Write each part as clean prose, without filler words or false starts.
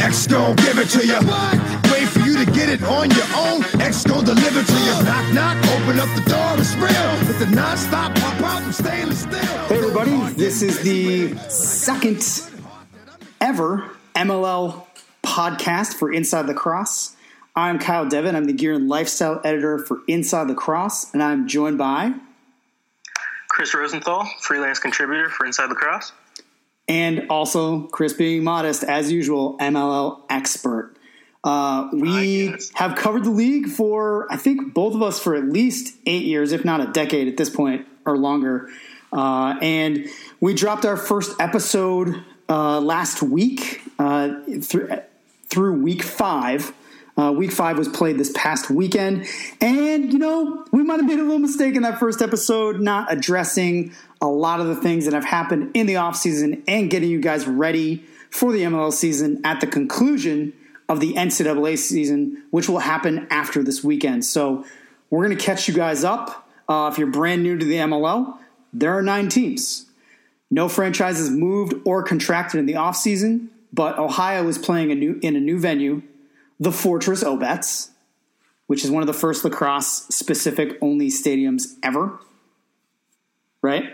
X gon' give it to you. Wait for you to get it on your own. X gon' deliver to you. Knock, knock, open up the door, it's real. With the non-stop pop out from stainless steel. Hey everybody, this is the second ever MLL podcast for Inside Lacrosse. I'm Kyle Devin. I'm the Gear and Lifestyle Editor for Inside Lacrosse, and I'm joined by Chris Rosenthal, freelance contributor for Inside Lacrosse. And also, Chris being modest, as usual, MLL expert. We have covered the league for, I think, both of us for at least 8 years, if not a decade at this point, or longer. And we dropped our first episode last week through week 5. Week 5 was played this past weekend. And, you know, we might have made a little mistake in that first episode, not addressing a lot of the things that have happened in the offseason and getting you guys ready for the MLL season at the conclusion of the NCAA season, which will happen after this weekend. So we're going to catch you guys up. If you're brand new to the MLL, there are 9 teams. No franchises moved or contracted in the offseason, but Ohio is playing in a new venue, the Fortress Obetz, which is one of the first lacrosse-specific only stadiums ever. Right?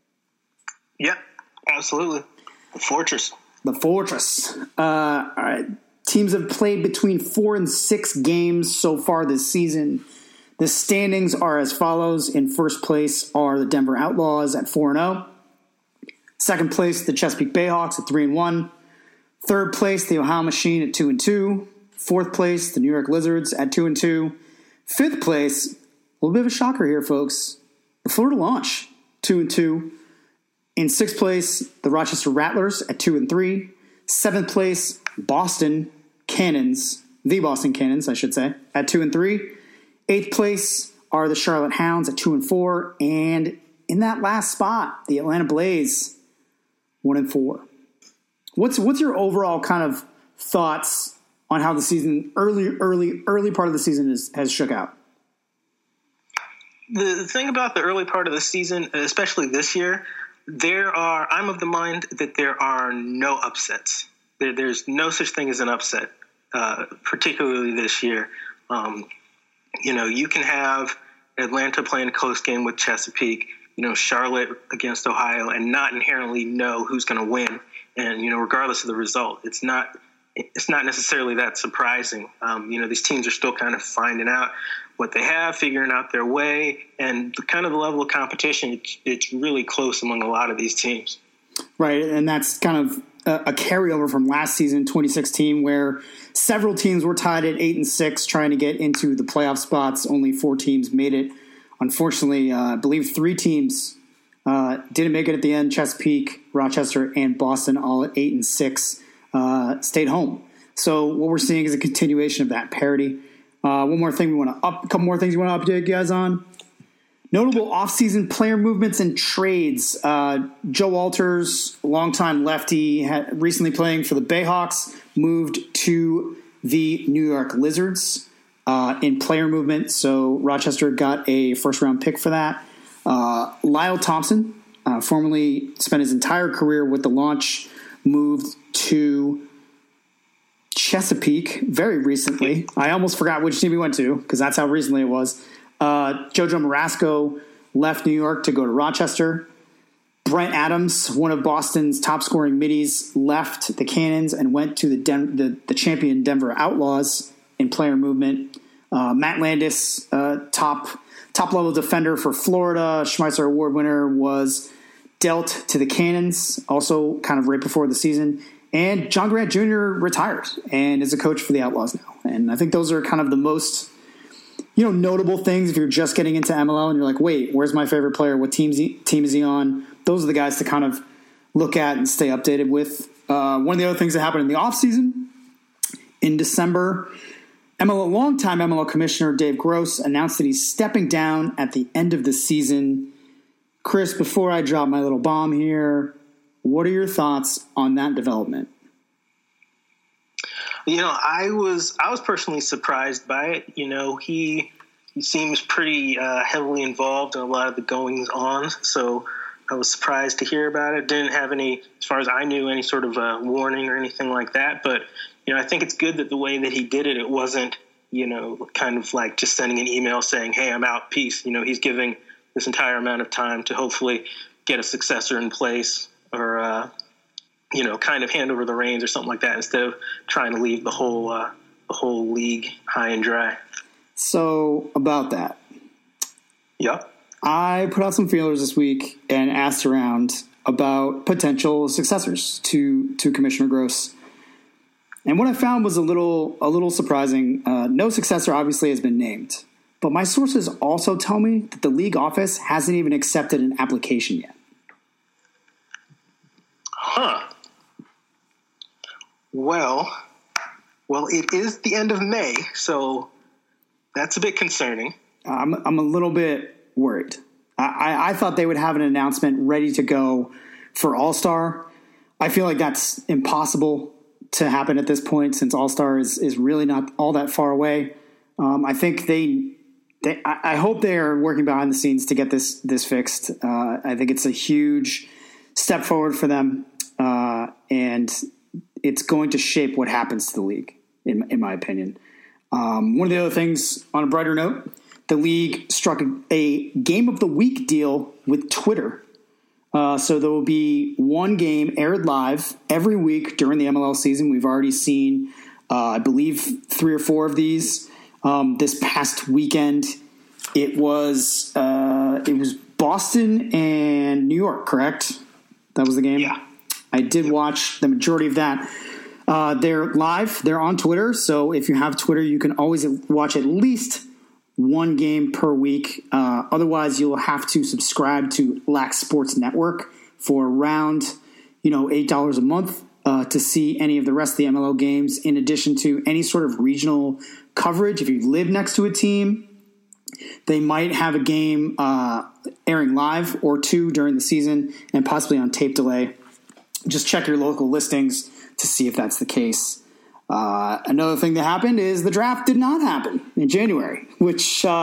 Yep, absolutely. The Fortress. The Fortress. All right. Teams have played between 4 and 6 games so far this season. The standings are as follows. In first place are the Denver Outlaws at 4-0. Second place, the Chesapeake Bayhawks at 3-1. Third place, the Ohio Machine at 2-2. Fourth place, the New York Lizards at 2-2. Fifth place, a little bit of a shocker here, folks, the Florida Launch, 2-2. In sixth place, the Rochester Rattlers at 2-3. Seventh place, Boston Cannons, the Boston Cannons, I should say, at 2-3. Eighth place are the Charlotte Hounds at 2-4. And in that last spot, the Atlanta Blaze, 1-4. What's your overall kind of thoughts on how the season, early part of the season has shook out? The thing about the early part of the season, especially this year, I'm of the mind that there are no upsets. There's no such thing as an upset, particularly this year. You can have Atlanta playing a close game with Chesapeake, Charlotte against Ohio, and not inherently know who's going to win. And, regardless of the result, it's not necessarily that surprising. These teams are still kind of finding out what they have, figuring out their way, and the level of competition, it's really close among a lot of these teams. Right, and that's kind of a carryover from last season, 2016, where several teams were tied at 8 and 6 trying to get into the playoff spots. Only 4 teams made it. Unfortunately, I believe 3 teams didn't make it at the end. Chesapeake, Rochester, and Boston, all at 8 and 6, stayed home. So what we're seeing is a continuation of that parity. A couple more things we want to update you guys on. Notable offseason player movements and trades. Joe Walters, longtime lefty, recently playing for the Bayhawks, moved to the New York Lizards in player movement. So Rochester got a first-round pick for that. Lyle Thompson, formerly spent his entire career with the Launch, moved to Chesapeake very recently. I almost forgot which team he went to because that's how recently it was. Jojo Marasco left New York to go to Rochester. Brent Adams, one of Boston's top-scoring middies, left the Cannons and went to the champion Denver Outlaws in player movement. Matt Landis, top-level defender for Florida, Schmeisser Award winner, was dealt to the Cannons, also kind of right before the season. And John Grant Jr. retired and is a coach for the Outlaws now. And I think those are kind of the most notable things if you're just getting into MLL and you're like, wait, where's my favorite player? What team is he on? Those are the guys to kind of look at and stay updated with. One of the other things that happened in the offseason, in December, longtime MLL Commissioner Dave Gross announced that he's stepping down at the end of the season. Chris, before I drop my little bomb here, what are your thoughts on that development? I was personally surprised by it. He seems pretty heavily involved in a lot of the goings-ons, so I was surprised to hear about it. Didn't have any, as far as I knew, any sort of warning or anything like that. But, I think it's good that the way that he did it, it wasn't, kind of like just sending an email saying, hey, I'm out, peace. He's giving this entire amount of time to hopefully get a successor in place or, kind of hand over the reins or something like that instead of trying to leave the whole league high and dry. So about that. Yep. I put out some feelers this week and asked around about potential successors to Commissioner Gross. And what I found was a little surprising. No successor obviously has been named, but my sources also tell me that the league office hasn't even accepted an application yet. Huh. Well, it is the end of May, so that's a bit concerning. I'm a little bit worried. I thought they would have an announcement ready to go for All-Star. I feel like that's impossible to happen at this point since All-Star is really not all that far away. I think I hope they are working behind the scenes to get this fixed. I think it's a huge step forward for them, and it's going to shape what happens to the league, in my opinion. One of the other things, on a brighter note, the league struck a Game of the Week deal with Twitter. So there will be one game aired live every week during the MLL season. We've already seen, I believe, 3 or 4 of these. This past weekend, it was Boston and New York, correct? That was the game? Yeah. I did watch the majority of that. They're live. They're on Twitter. So if you have Twitter, you can always watch at least one game per week. Otherwise, you'll have to subscribe to Lax Sports Network for around, $8 a month to see any of the rest of the MLO games, in addition to any sort of regional coverage. If you live next to a team, they might have a game airing live or 2 during the season and possibly on tape delay. Just check your local listings to see if that's the case. Another thing that happened is the draft did not happen in January, which we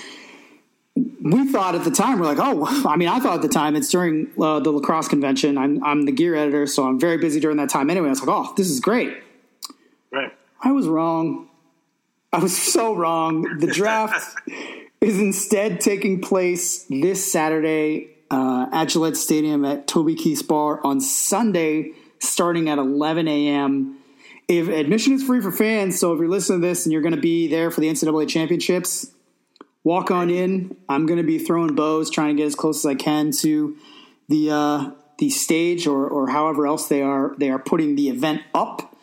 thought at the time, we're like, I thought at the time it's during the lacrosse convention. I'm the gear editor, so I'm very busy during that time anyway. I was like, this is great. Right. I was wrong. I was so wrong. The draft is instead taking place this Saturday at Gillette Stadium at Toby Keith's Bar on Sunday, starting at 11 a.m. If admission is free for fans, so if you're listening to this and you're going to be there for the NCAA championships, walk on in. I'm going to be throwing bows, trying to get as close as I can to the stage or however else they are putting the event up.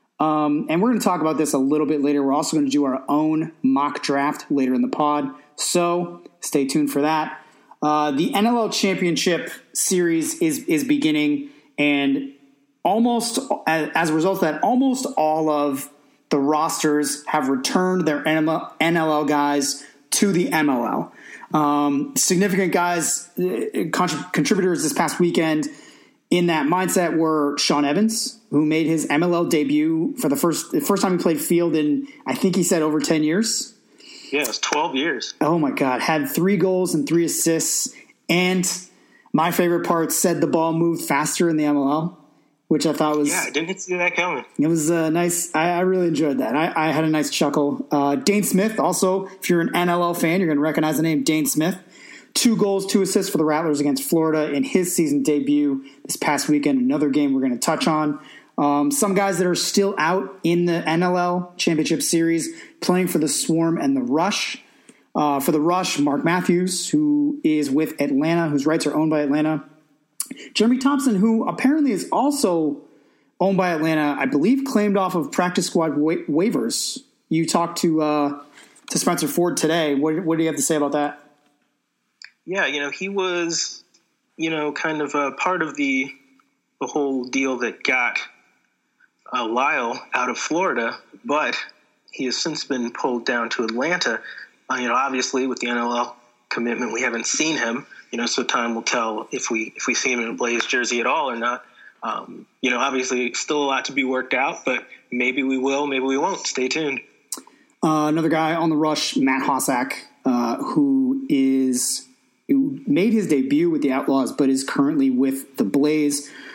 And we're going to talk about this a little bit later. We're also going to do our own mock draft later in the pod, so stay tuned for that. The NLL Championship Series is beginning, and almost as a result of that, almost all of the rosters have returned their NLL guys to the MLL. Significant guys, contributors this past weekend in that mindset were Sean Evans, who made his MLL debut for the first time he played field in, I think he said, over 10 years. Yeah, it's 12 years. Oh, my God. Had 3 goals and 3 assists. And my favorite part, said the ball moved faster in the MLL, which I thought was... Yeah, I didn't see that coming. It was nice. I really enjoyed that. I had a nice chuckle. Dane Smith, also, if you're an NLL fan, you're going to recognize the name Dane Smith. 2 goals, 2 assists for the Rattlers against Florida in his season debut this past weekend. Another game we're going to touch on. Some guys that are still out in the NLL Championship Series playing for the Swarm and the Rush. For the Rush, Mark Matthews, who is with Atlanta, whose rights are owned by Atlanta. Jeremy Thompson, who apparently is also owned by Atlanta, I believe claimed off of practice squad waivers. You talked to Spencer Ford today. What do you have to say about that? Yeah, he was, kind of a part of the whole deal that got Lyle out of Florida, but he has since been pulled down to Atlanta. Obviously with the NLL commitment, we haven't seen him, so time will tell if we see him in a Blaze jersey at all or not. Obviously still a lot to be worked out, but maybe we will, maybe we won't. Stay tuned. Another guy on the Rush, Matt Hossack, who made his debut with the Outlaws, but is currently with the Blaze,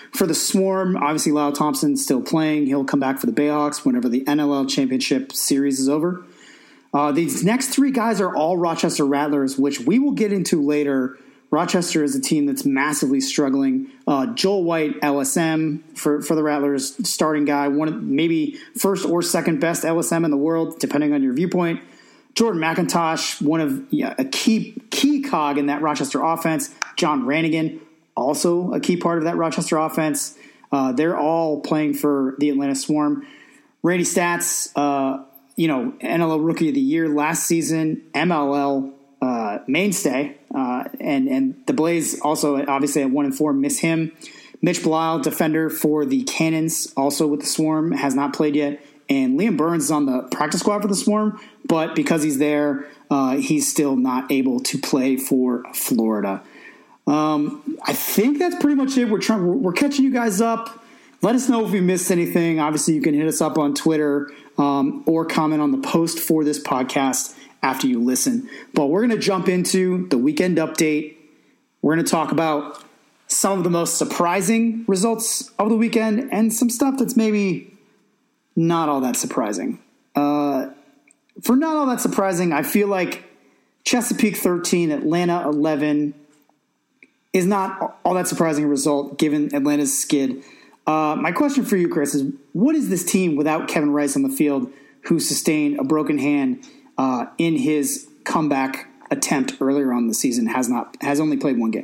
For the Swarm, obviously Lyle Thompson's still playing. He'll come back for the Bayhawks whenever the NLL Championship Series is over. These next three guys are all Rochester Rattlers, which we will get into later. Rochester is a team that's massively struggling. Joel White, LSM for the Rattlers, starting guy, one of maybe first or second best LSM in the world, depending on your viewpoint. Jordan McIntosh, one of a key cog in that Rochester offense. John Rannigan, also a key part of that Rochester offense. They're all playing for the Atlanta Swarm. Randy Stats, NLL Rookie of the Year last season, MLL mainstay, and the Blaze also obviously at 1-4 miss him. Mitch Belial, defender for the Cannons, also with the Swarm, has not played yet. And Liam Burns is on the practice squad for the Swarm, but because he's there, he's still not able to play for Florida. I think that's pretty much it. We're catching you guys up. Let us know if we missed anything. Obviously, you can hit us up on Twitter or comment on the post for this podcast after you listen. But we're going to jump into the weekend update. We're going to talk about some of the most surprising results of the weekend and some stuff that's maybe not all that surprising. For not all that surprising, I feel like Chesapeake 13, Atlanta 11 is not all that surprising a result given Atlanta's skid. My question for you, Chris, is what is this team without Kevin Rice on the field, who sustained a broken hand in his comeback attempt earlier on the season, has only played one game?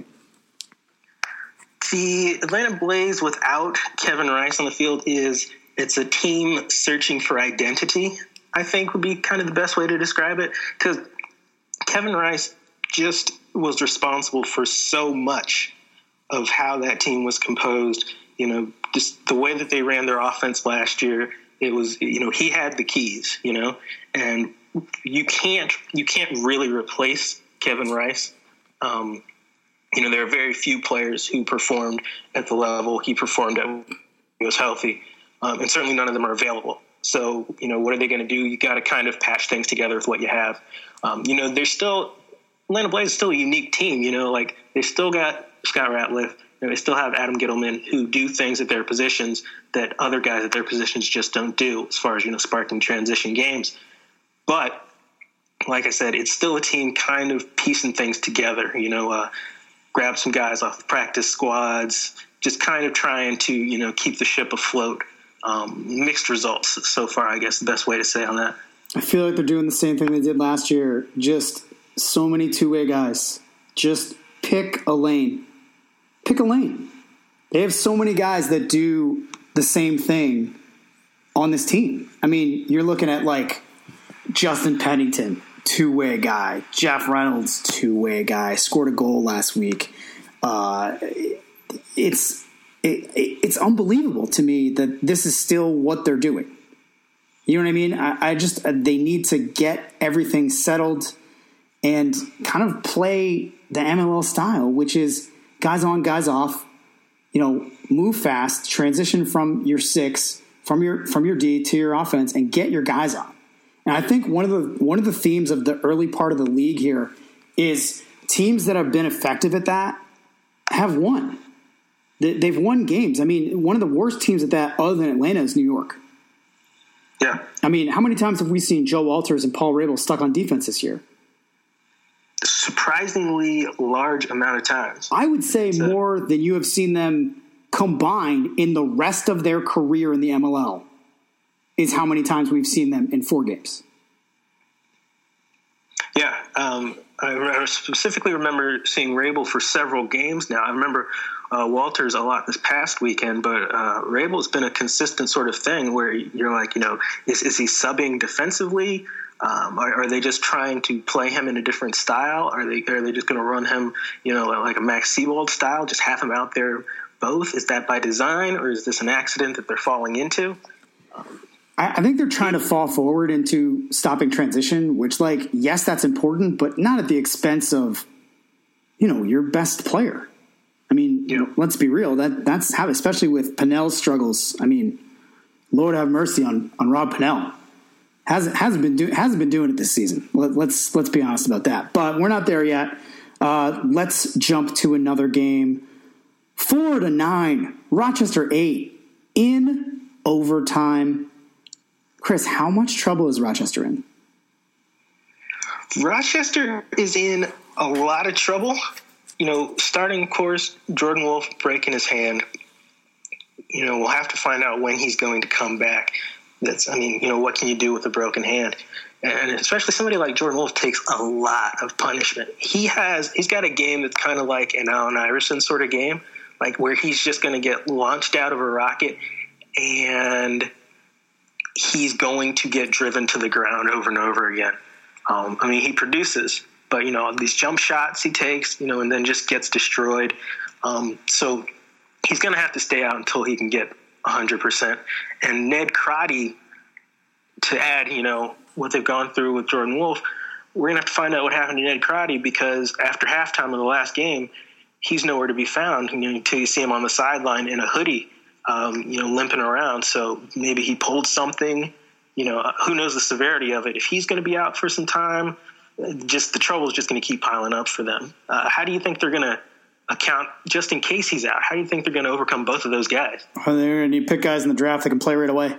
The Atlanta Blaze without Kevin Rice on the field it's a team searching for identity, I think would be kind of the best way to describe it, because Kevin Rice just was responsible for so much of how that team was composed. Just the way that they ran their offense last year, it was, he had the keys, and you can't really replace Kevin Rice. There are very few players who performed at the level he performed at when he was healthy, and certainly none of them are available. So, what are they going to do? You got to kind of patch things together with what you have. There's still Atlanta Blaze is still a unique team. They still got Scott Ratliff. They still have Adam Gittleman, who do things at their positions that other guys at their positions just don't do, as far as sparking transition games. But like I said, it's still a team kind of piecing things together. Grab some guys off the practice squads, just kind of trying to keep the ship afloat. Mixed results so far, I guess the best way to say on that. I feel like they're doing the same thing they did last year. Just so many two-way guys. Just pick a lane. Pick a lane. They have so many guys that do the same thing on this team. I mean, you're looking at like Justin Pennington, two-way guy. Jeff Reynolds, two-way guy. Scored a goal last week. It's unbelievable to me that this is still what they're doing. You know what I mean? They need to get everything settled and kind of play the MLL style, which is guys on, guys off, move fast, transition from your six, from your D to your offense, and get your guys on. And I think one of the themes of the early part of the league here is teams that have been effective at that have won. They've won games. I mean, one of the worst teams at that, other than Atlanta, is New York. Yeah. I mean, how many times have we seen Joe Walters and Paul Rabel stuck on defense this year? Surprisingly large amount of times. I would say more than you have seen them combined in the rest of their career in the MLL is how many times we've seen them in 4 games. Yeah. I specifically remember seeing Rabel for several games now. I remember Walters a lot this past weekend, but Rabel's been a consistent sort of thing where you're like, is he subbing defensively? Are they just trying to play him in a different style? Are they just going to run him, like a Max Seawold style, just have him out there both? Is that by design, or is this an accident that they're falling into? I think they're trying to fall forward into stopping transition, which, yes, that's important, but not at the expense of, your best player. I mean, let's be real. That's how, especially with Pennell's struggles. I mean, Lord have mercy on Rob Pennell. Hasn't been doing it this season. Let's be honest about that. But we're not there yet. Let's jump to another game. Florida 9, Rochester 8 in overtime. Chris, how much trouble is Rochester in? Rochester is in a lot of trouble. Starting, of course, Jordan Wolf breaking his hand. We'll have to find out when he's going to come back. What can you do with a broken hand? And especially somebody like Jordan Wolf takes a lot of punishment. He's got a game that's kind of like an Allen Iverson sort of game, like where he's just going to get launched out of a rocket and he's going to get driven to the ground over and over again. He produces, but, these jump shots he takes, and then just gets destroyed. So he's going to have to stay out until he can get 100%. And Ned Crotty, to add, what they've gone through with Jordan Wolf, we're going to have to find out what happened to Ned Crotty, because after halftime of the last game, he's nowhere to be found until you see him on the sideline in a hoodie, limping around. So maybe he pulled something, who knows the severity of it. If he's going to be out for some time, just the trouble is just going to keep piling up for them. How do you think they're going to account just in case he's out? How do you think they're going to overcome both of those guys? They're going to need pick guys in the draft that can play right away.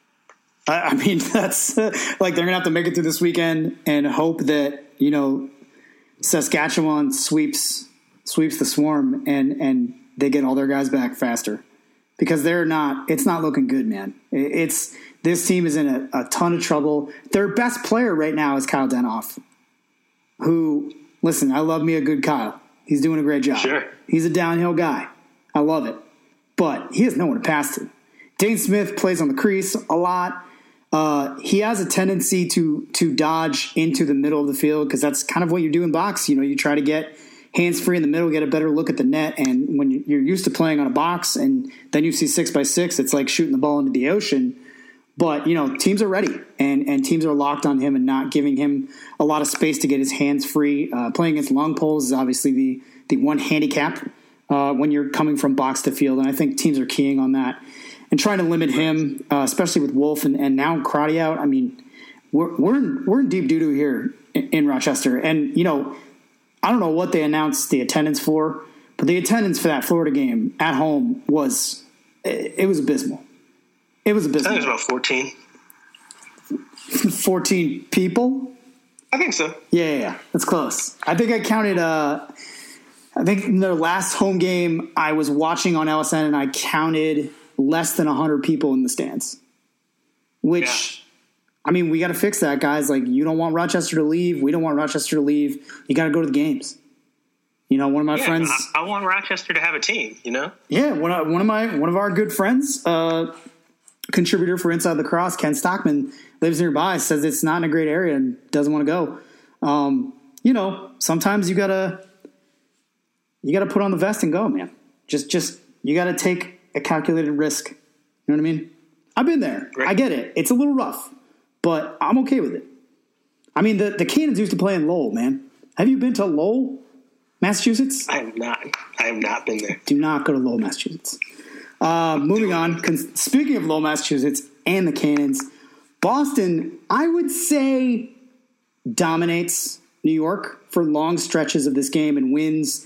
That's like they're going to have to make it through this weekend and hope that, Saskatchewan sweeps the Swarm and they get all their guys back faster, because it's not looking good, man. This team is in a ton of trouble. Their best player right now is Kyle Denoff, who, listen, I love me a good Kyle. He's doing a great job. Sure. He's a downhill guy. I love it. But he has no one to pass to. Dane Smith plays on the crease a lot. He has a tendency to dodge into the middle of the field, because that's kind of what you do in box. You try to get hands free in the middle, get a better look at the net. And when you're used to playing on a box and then you see 6x6, it's like shooting the ball into the ocean. But, teams are ready, and teams are locked on him and not giving him a lot of space to get his hands free. Playing against long poles is obviously the one handicap when you're coming from box to field. And I think teams are keying on that and trying to limit him, especially with Wolf and now Crotty out. We're in deep doo-doo here in Rochester. And, I don't know what they announced the attendance for, but the attendance for that Florida game at home was abysmal. It was abysmal. I think it was about 14. 14 people? I think so. Yeah. That's close. I think I counted, in their last home game I was watching on LSN, and I counted less than 100 people in the stands. Which, yeah. We got to fix that, guys. Like, you don't want Rochester to leave. We don't want Rochester to leave. You got to go to the games. One of my friends. I want Rochester to have a team. Yeah, one of our good friends, contributor for Inside the Cross, Ken Stockman, lives nearby. Says it's not in a great area and doesn't want to go. Sometimes you gotta put on the vest and go, man. Just you gotta take a calculated risk. You know what I mean? I've been there. Right. I get it. It's a little rough, but I'm okay with it. The Cannons used to play in Lowell, man. Have you been to Lowell, Massachusetts? I have not been there. Do not go to Lowell, Massachusetts. Moving on. Speaking of Lowell, Massachusetts and the Cannons, Boston, I would say, dominates New York for long stretches of this game and wins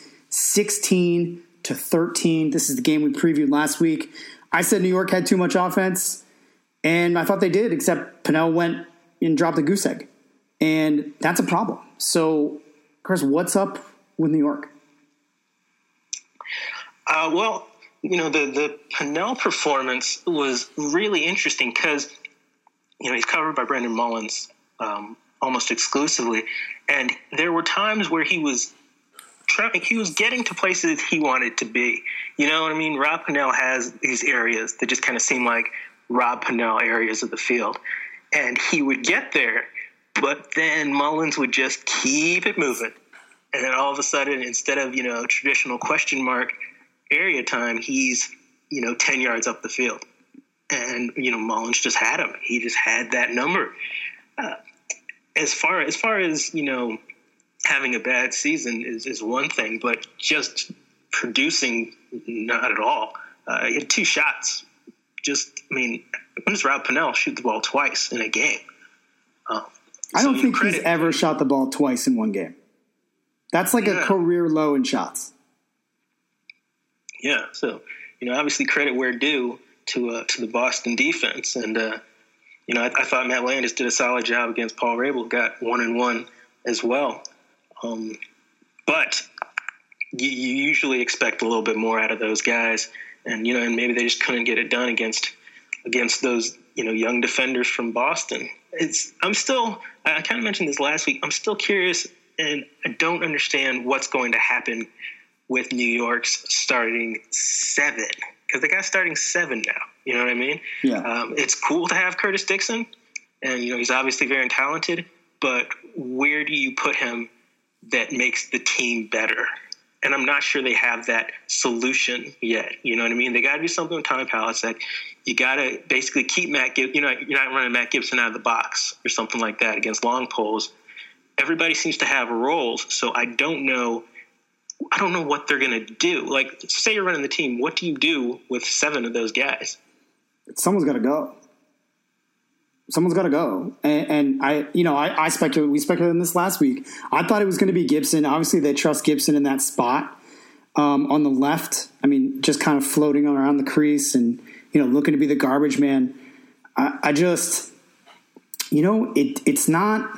16-13. This is the game we previewed last week. I said New York had too much offense, and I thought they did, except Pinnell went and dropped a goose egg. And that's a problem. So, Chris, what's up with New York? The Pinnell performance was really interesting because, he's covered by Brendan Mullins almost exclusively. And there were times where he was getting to places he wanted to be. You know what I mean? Rob Pinnell has these areas that just kind of seem like Rob Pinnell areas of the field. And he would get there, but then Mullins would just keep it moving. And then all of a sudden, instead of, traditional question mark area time, he's, 10 yards up the field. And, Mullins just had him. He just had that number. As far as, having a bad season is one thing, but just producing, not at all. He had 2 shots. When does Rob Pinnell shoot the ball twice in a game? I don't think he's ever shot the ball twice in one game. That's like a career low in shots. Yeah. So, obviously credit where due to the Boston defense. And, I thought Matt Landis did a solid job against Paul Rabel, got 1-1 as well. But you usually expect a little bit more out of those guys. And, and maybe they just couldn't get it done against those, young defenders from Boston. I kind of mentioned this last week. I'm still curious, and I don't understand what's going to happen with New York's starting 7, because they got starting 7 now. You know what I mean? Yeah. It's cool to have Curtis Dixon, and, he's obviously very talented, but where do you put him that makes the team better? And I'm not sure they have that solution yet. You know what I mean? They got to do something with Tommy Palaszczuk. You got to basically keep Matt Gibson. You're not running Matt Gibson out of the box or something like that against long poles. Everybody seems to have roles, so I don't know what they're going to do. Like, say you're running the team, what do you do with 7 of those guys? Someone's got to go. Someone's got to go. And I speculated. We speculated on this last week. I thought it was going to be Gibson. Obviously, they trust Gibson in that spot on the left. I mean, just kind of floating around the crease and, looking to be the garbage man. I just, it's not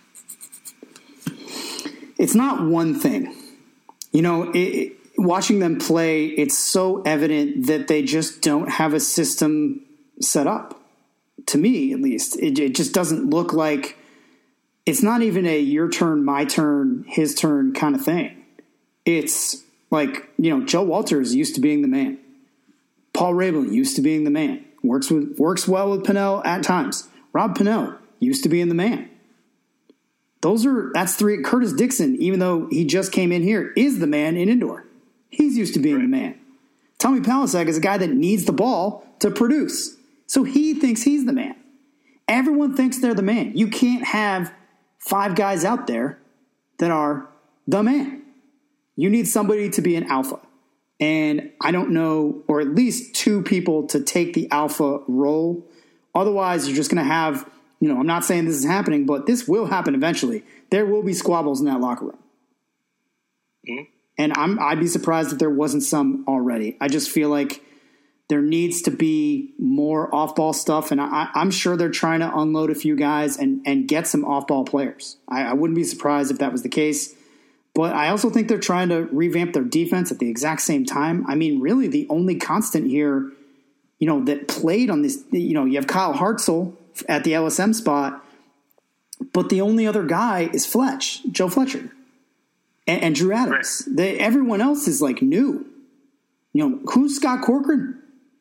one thing. Watching them play, it's so evident that they just don't have a system set up. To me, at least, it just doesn't look like it's not even a your turn, my turn, his turn kind of thing. It's like, Joe Walters used to being the man. Paul Rabel used to being the man. Works well with Pennell at times. Rob Pennell used to being the man. That's 3. Curtis Dixon, even though he just came in here, is the man in indoor. He's used to being the man. Tommy Palaszczuk is a guy that needs the ball to produce. So he thinks he's the man. Everyone thinks they're the man. You can't have 5 guys out there that are the man. You need somebody to be an alpha. And I don't know, or at least 2 people to take the alpha role. Otherwise, you're just going to have, I'm not saying this is happening, but this will happen eventually. There will be squabbles in that locker room. Mm-hmm. And I'd be surprised if there wasn't some already. I just feel like there needs to be more off-ball stuff, and I'm sure they're trying to unload a few guys and get some off-ball players. I wouldn't be surprised if that was the case. But I also think they're trying to revamp their defense at the exact same time. I mean, really the only constant here, that played on this, you have Kyle Hartzell at the LSM spot, but the only other guy is Joe Fletcher, and Drew Adams. Right. Everyone else is like new. Who's Scott Corcoran?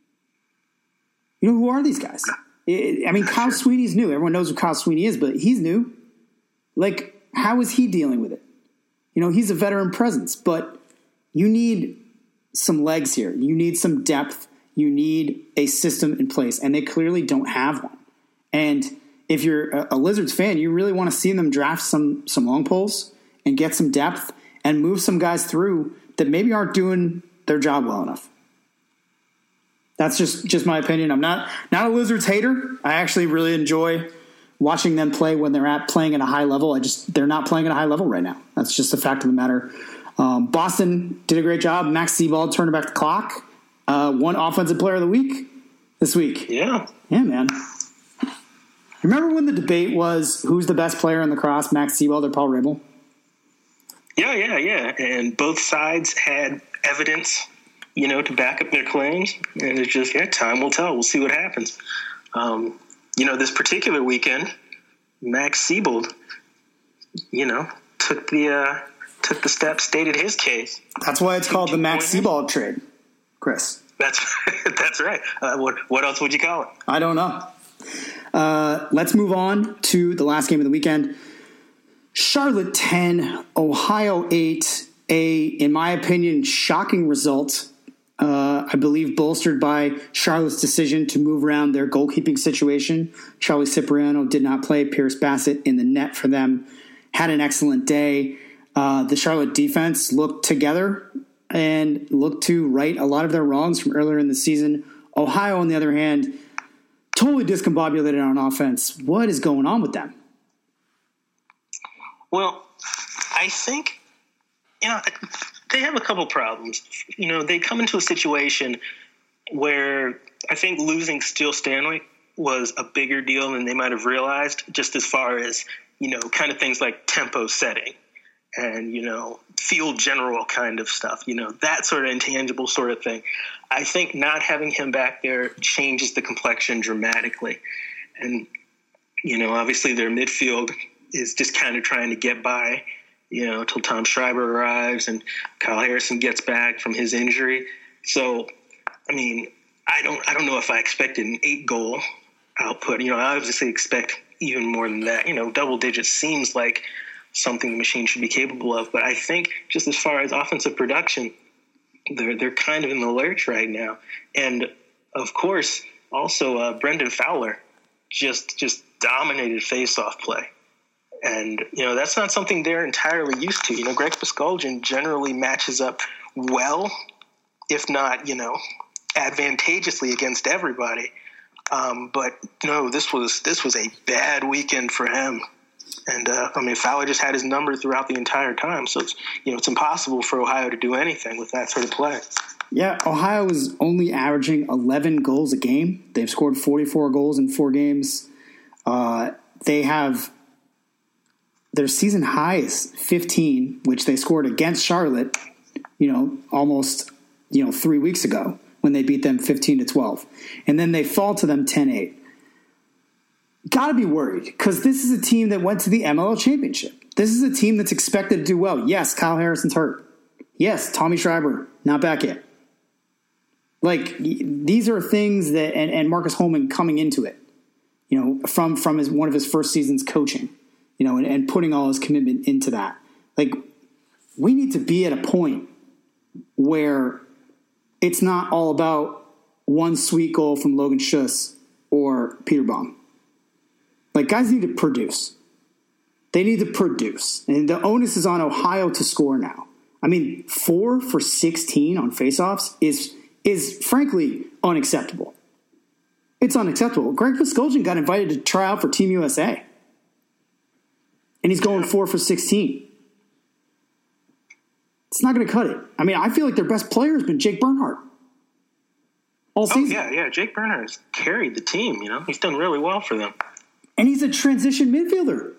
Who are these guys? Kyle Sweeney's new. Everyone knows who Kyle Sweeney is, but he's new. Like, how is he dealing with it? He's a veteran presence, but you need some legs here. You need some depth. You need a system in place, and they clearly don't have one. And if you're a Lizards fan, you really want to see them draft some long poles and get some depth and move some guys through that maybe aren't doing their job well enough. That's just my opinion. I'm not a Lizards hater. I actually really enjoy watching them play when they're playing at a high level. They're not playing at a high level right now. That's just a fact of the matter. Boston did a great job. Max Seabald turned back the clock. Won Offensive Player of the Week this week. Yeah, man. Remember when the debate was who's the best player in the cross, Max Seabald or Paul Rabel? Yeah. And both sides had evidence, to back up their claims. And it's just, time will tell. We'll see what happens. This particular weekend, Max Seabald, took the steps, stated his case. That's why it's called the Max Seabald trade, Chris. That's right. What else would you call it? I don't know. Let's move on to the last game of the weekend. Charlotte 10, Ohio 8. In my opinion, shocking result. I believe bolstered by Charlotte's decision to move around their goalkeeping situation. Charlie Cipriano did not play. Pierce Bassett in the net for them. Had an excellent day. The Charlotte defense looked together and looked to right a lot of their wrongs from earlier in the season. Ohio, on the other hand, totally discombobulated on offense. What is going on with them? Well, I think, they have a couple problems. They come into a situation where I think losing Steele Stanley was a bigger deal than they might have realized, just as far as, kind of things like tempo setting and, field general kind of stuff, that sort of intangible sort of thing. I think not having him back there changes the complexion dramatically. And, obviously their midfield is just kind of trying to get by, till Tom Schreiber arrives and Kyle Harrison gets back from his injury. So, I don't know if I expected an 8-goal output. I obviously expect even more than that. Double digits seems like something the machine should be capable of. But I think just as far as offensive production, they're kind of in the lurch right now. And, of course, also Brendan Fowler just dominated face-off play. And, that's not something they're entirely used to. Greg Pascaljan generally matches up well, if not, advantageously against everybody. But no, this was a bad weekend for him. And, Fowler just had his number throughout the entire time. So, it's impossible for Ohio to do anything with that sort of play. Yeah, Ohio is only averaging 11 goals a game. They've scored 44 goals in 4 games. They have their season high is 15, which they scored against Charlotte, almost, 3 weeks ago when they beat them 15-12. And then they fall to them 10-8. Got to be worried because this is a team that went to the MLL championship. This is a team that's expected to do well. Yes, Kyle Harrison's hurt. Yes, Tommy Schreiber, not back yet. These are things that, and Marcus Holman coming into it, from one of his first seasons coaching, and putting all his commitment into that. We need to be at a point where it's not all about one sweet goal from Logan Schuss or Peter Baum. Guys need to produce. They need to produce. And the onus is on Ohio to score now. 4 for 16 on faceoffs is frankly unacceptable. It's unacceptable. Greg Pascaljan got invited to try out for Team USA. And he's going 4 for 16. It's not going to cut it. I feel like their best player has been Jake Bernhardt all season. Oh, yeah. Jake Bernhardt has carried the team, He's done really well for them. And he's a transition midfielder.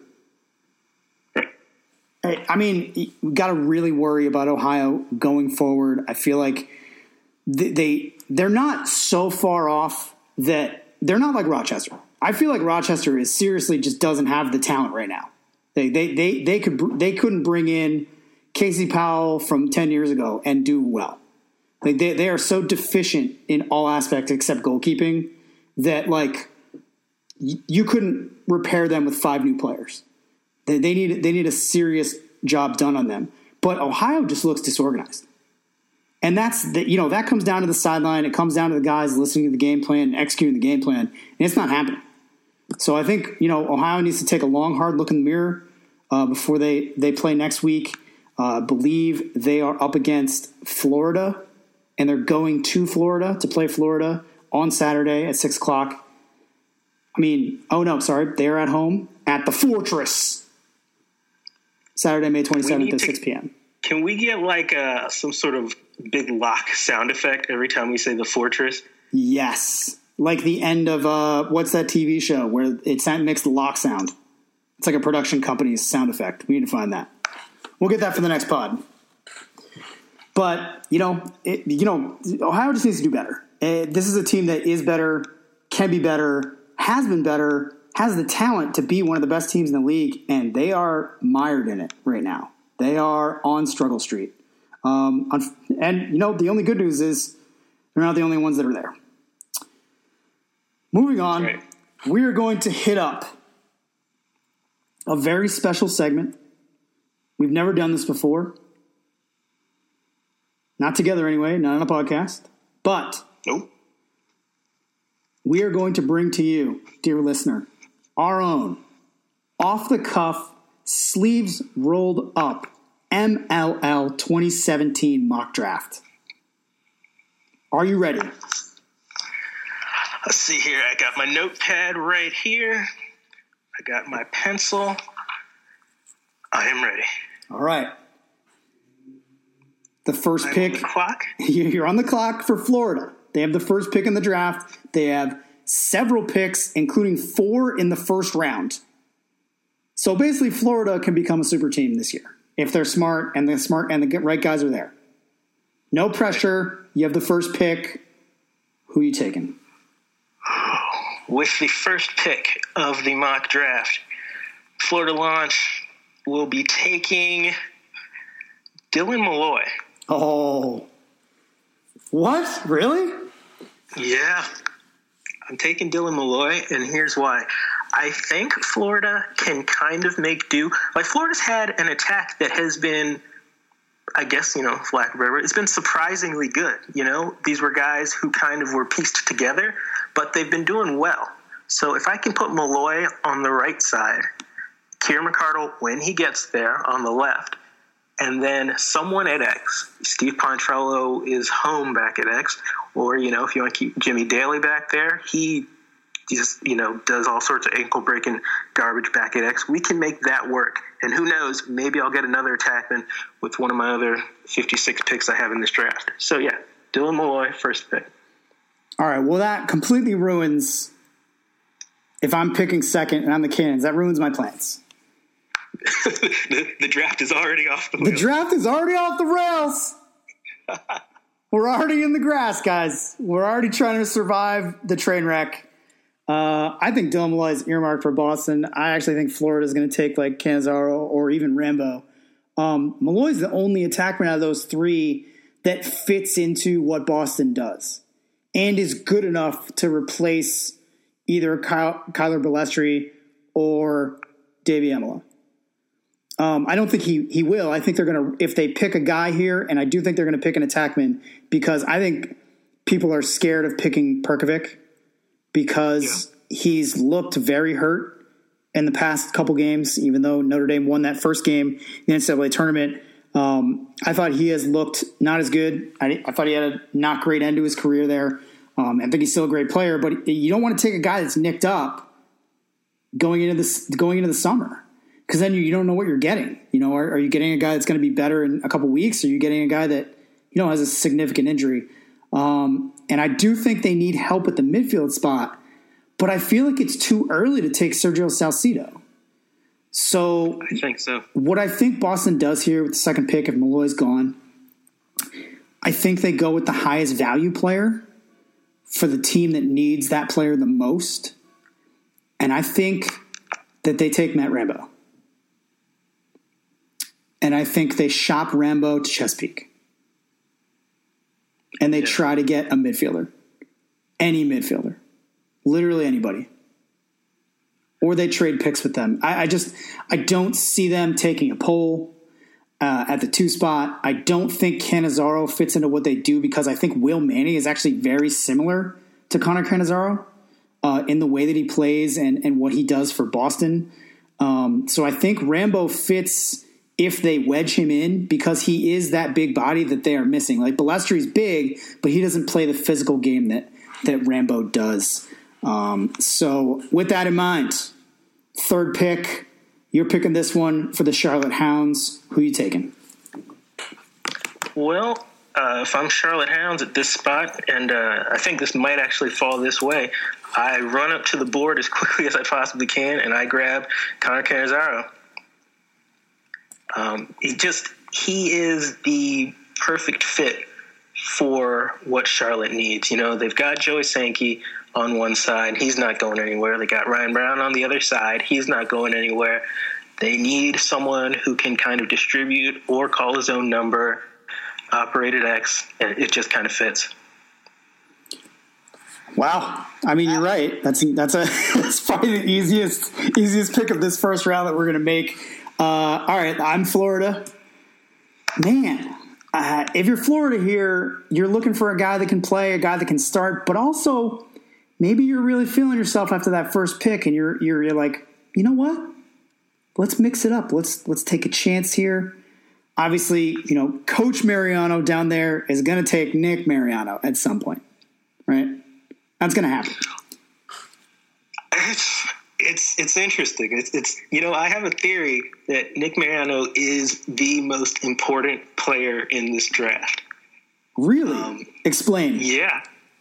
We got to really worry about Ohio going forward. I feel like they're not so far off that they're not like Rochester. I feel like Rochester is seriously just doesn't have the talent right now. They couldn't bring in Casey Powell from 10 years ago and do well. They are so deficient in all aspects except goalkeeping that you couldn't repair them with 5 new players. They need a serious job done on them. But Ohio just looks disorganized. And that comes down to the sideline. It comes down to the guys listening to the game plan and executing the game plan. And it's not happening. So I think, Ohio needs to take a long, hard look in the mirror before they play next week. Believe they are up against Florida, and they're going to Florida to play Florida on Saturday at 6 o'clock. They're at home at the Fortress. Saturday, May 27th at 6 p.m. Can we get some sort of big lock sound effect every time we say the Fortress? Yes. Like the end of, what's that TV show where it makes the lock sound? It's like a production company's sound effect. We need to find that. We'll get that for the next pod. But, Ohio just needs to do better. This is a team that is better, can be better, has been better, has the talent to be one of the best teams in the league, and they are mired in it right now. They are on struggle street. The only good news is they're not the only ones that are there. Moving on, right. We are going to hit up a very special segment. We've never done this before. Not together anyway, not on a podcast. But nope. We are going to bring to you, dear listener, our own off-the-cuff, sleeves rolled up MLL 2017 mock draft. Are you ready? Let's see here. I got my notepad right here. I got my pencil. I am ready. All right. The first pick. On the clock? You're on the clock for Florida. They have the first pick in the draft. They have several picks, including 4 in the first round. So basically, Florida can become a super team this year if they're smart and the right guys are there. No pressure. You have the first pick. Who are you taking? With the first pick of the mock draft, Florida Launch will be taking Dylan Malloy. Oh. What? Really? Yeah. I'm taking Dylan Malloy, and here's why. I think Florida can kind of make do. Like, Florida's had an attack that has been, I guess, for lack of a better word, it's been surprisingly good. These were guys who kind of were pieced together, but they've been doing well. So if I can put Malloy on the right side, Kieran McArdle, when he gets there, on the left, and then someone at X, Steve Pontrello is home back at X, or, if you want to keep Jimmy Daly back there, he just, does all sorts of ankle-breaking garbage back at X. We can make that work. And who knows, maybe I'll get another attackman with one of my other 56 picks I have in this draft. So, yeah, Dylan Malloy, first pick. All right, well, that completely ruins, if I'm picking second and I'm the Cannons, that ruins my plans. The draft is already off the rails. The draft is already off the rails. We're already in the grass, guys. We're already trying to survive the train wreck. I think Dylan Malloy is earmarked for Boston. I actually think Florida is going to take like Cannizzaro or even Rambo. Malloy is the only attackman out of those 3 that fits into what Boston does and is good enough to replace either Kyler Balestri or Davey Emila. I don't think he will. I think they're going to, if they pick a guy here, and I do think they're going to pick an attackman, because I think people are scared of picking Perkovic because he's looked very hurt in the past couple games, even though Notre Dame won that first game in the NCAA tournament. I thought he has looked not as good. I thought he had a not great end to his career there. I think he's still a great player, but you don't want to take a guy that's nicked up going into the summer. Because then you don't know what you're getting. Are you getting a guy that's going to be better in a couple weeks? Or are you getting a guy that, has a significant injury? And I do think they need help at the midfield spot. But I feel like it's too early to take Sergio Salcido. So I think so. What I think Boston does here with the second pick, if Malloy's gone, I think they go with the highest value player for the team that needs that player the most. And I think that they take Matt Rambo. And I think they shop Rambo to Chesapeake. And they try to get a midfielder. Any midfielder. Literally anybody. Or they trade picks with them. I don't see them taking a poll at the 2 spot. I don't think Cannizzaro fits into what they do, because I think Will Manning is actually very similar to Connor Cannizzaro in the way that he plays and what he does for Boston. So I think Rambo fits if they wedge him in, because he is that big body that they are missing. Like, Balestri's big, but he doesn't play the physical game that Rambo does. So with that in mind, third pick, you're picking this one for the Charlotte Hounds. Who are you taking? Well, if I'm Charlotte Hounds at this spot, and I think this might actually fall this way, I run up to the board as quickly as I possibly can, and I grab Connor Cannizzaro. He is the perfect fit for what Charlotte needs. They've got Joey Sankey on one side. He's not going anywhere. They got Ryan Brown on the other side. He's not going anywhere. They need someone who can kind of distribute or call his own number, operate at X, and it just kind of fits. Wow. I mean, you're right. That's probably the easiest pick of this first round that we're going to make. All right, I'm Florida. Man, if you're Florida here, you're looking for a guy that can play, a guy that can start, but also maybe you're really feeling yourself after that first pick, and you're like, you know what? Let's mix it up. Let's take a chance here. Obviously, Coach Mariano down there is going to take Nick Mariano at some point, right? That's going to happen. It's interesting. It's I have a theory that Nick Mariano is the most important player in this draft. Really? Explain. Yeah.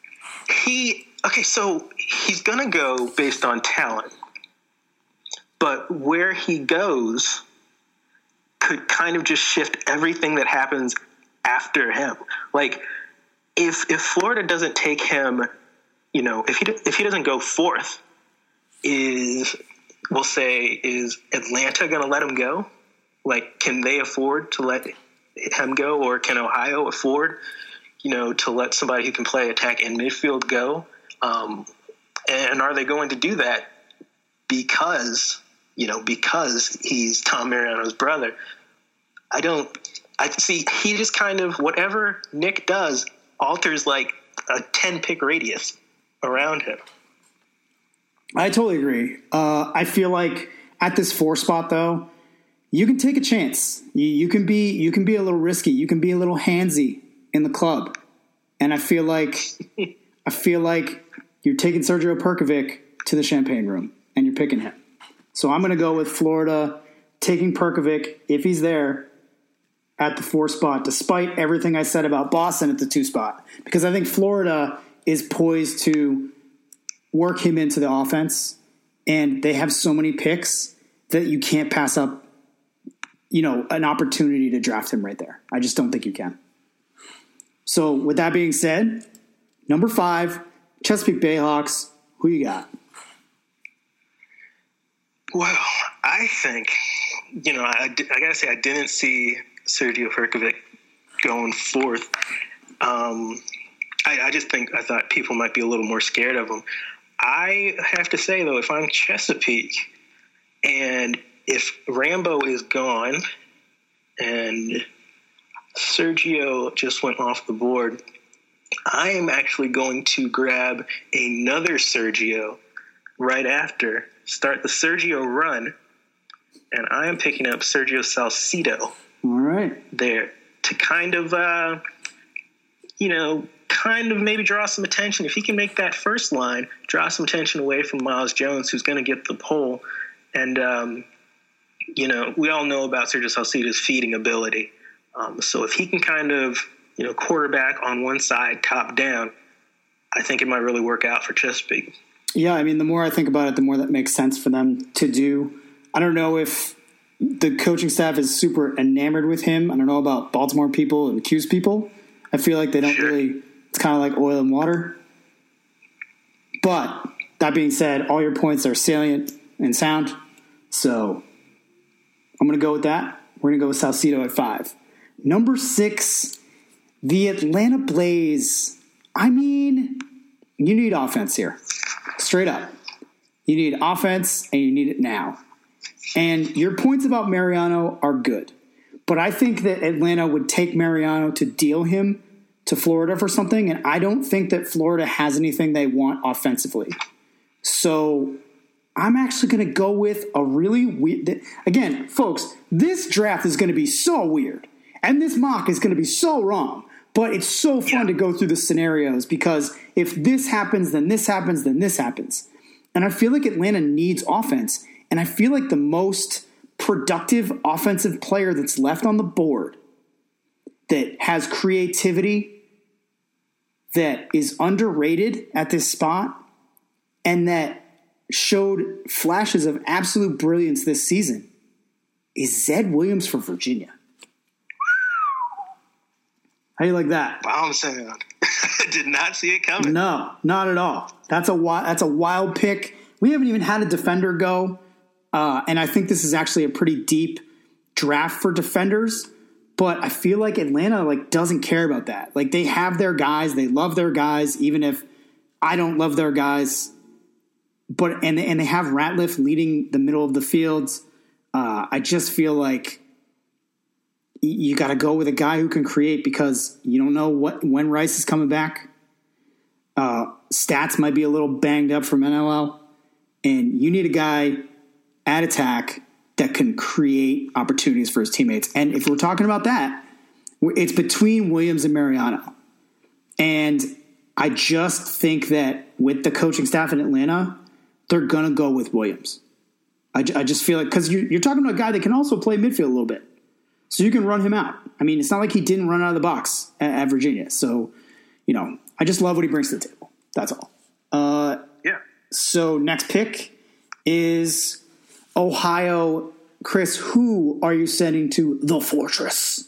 So he's going to go based on talent. But where he goes could kind of just shift everything that happens after him. Like, if Florida doesn't take him, if he doesn't go fourth, is Atlanta going to let him go? Like, can they afford to let him go, or can Ohio afford, to let somebody who can play attack and midfield go? And are they going to do that because he's Tom Mariano's brother? I see he just kind of, whatever Nick does, alters like a 10-pick radius around him. I totally agree. I feel like at this 4 spot, though, you can take a chance. You can be a little risky. You can be a little handsy in the club. And I feel like you're taking Sergio Perkovic to the champagne room and you're picking him. So I'm going to go with Florida taking Perkovic, if he's there, at the 4 spot, despite everything I said about Boston at the 2 spot, because I think Florida is poised to work him into the offense, and they have so many picks that you can't pass up, an opportunity to draft him right there. I just don't think you can. So with that being said, number 5, Chesapeake Bayhawks, who you got? Well, I think, I got to say, I didn't see Sergio Perkovic going fourth. I thought people might be a little more scared of him. I have to say, though, if I'm Chesapeake and if Rambo is gone and Sergio just went off the board, I am actually going to grab another Sergio right after, start the Sergio run, and I am picking up Sergio Salcido. All right. There to kind of maybe draw some attention. If he can make that first line, draw some attention away from Miles Jones, who's going to get the pole. And, we all know about Sergio Salcido's feeding ability. So if he can kind of, quarterback on one side, top down, I think it might really work out for Chesapeake. Yeah, I mean, the more I think about it, the more that makes sense for them to do. I don't know if the coaching staff is super enamored with him. I don't know about Baltimore people and Q's people. I feel like they don't really – it's kind of like oil and water. But that being said, all your points are salient and sound. So I'm going to go with that. We're going to go with Salcido at 5. Number 6, the Atlanta Blaze. I mean, you need offense here. Straight up. You need offense, and you need it now. And your points about Mariano are good. But I think that Atlanta would take Mariano to deal him to Florida for something, and I don't think that Florida has anything they want offensively. So I'm actually going to go with a really weird – again, folks, this draft is going to be so weird, and this mock is going to be so wrong, but it's so fun to go through the scenarios because if this happens, then this happens, then this happens. And I feel like Atlanta needs offense, and I feel like the most productive offensive player that's left on the board that has creativity, that is underrated at this spot, and that showed flashes of absolute brilliance this season is Zed Williams for Virginia. How do you like that? Wow, Sam. I did not see it coming. No, not at all. That's a wild pick. We haven't even had a defender go, and I think this is actually a pretty deep draft for defenders. But I feel like Atlanta doesn't care about that. They have their guys, they love their guys, even if I don't love their guys. But and they have Ratliff leading the middle of the fields. I just feel like you got to go with a guy who can create because you don't know when Rice is coming back. Stats might be a little banged up from NLL, and you need a guy at attack that can create opportunities for his teammates. And if we're talking about that, it's between Williams and Mariano. And I just think that with the coaching staff in Atlanta, they're going to go with Williams. I just feel like, because you're talking about a guy that can also play midfield a little bit. So you can run him out. I mean, it's not like he didn't run out of the box at Virginia. So, I just love what he brings to the table. That's all. Yeah. So next pick is Ohio. Chris, who are you sending to the Fortress?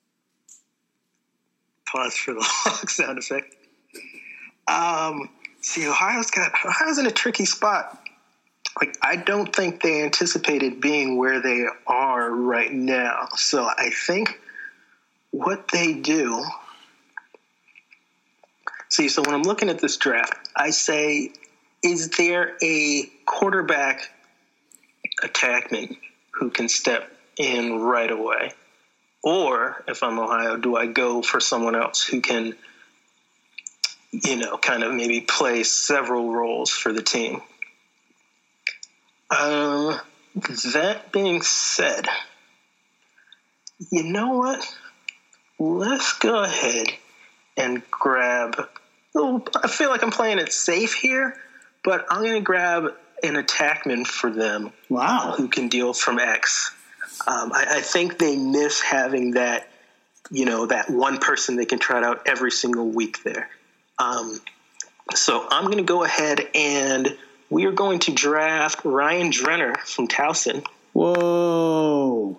Pause for the long sound effect. See, Ohio's in a tricky spot. Like, I don't think they anticipated being where they are right now. So I think what they do. See, so when I'm looking at this draft, I say, is there a quarterback attackman who can step in right away? Or if I'm Ohio, do I go for someone else who can, kind of maybe play several roles for the team? That being said, you know what? Let's go ahead and grab. I feel like I'm playing it safe here, but I'm going to grab an attackman for them. Wow. Who can deal from X. I think they miss having that, that one person they can trot out every single week there. So I'm going to go ahead and we are going to draft Ryan Drenner from Towson. Whoa.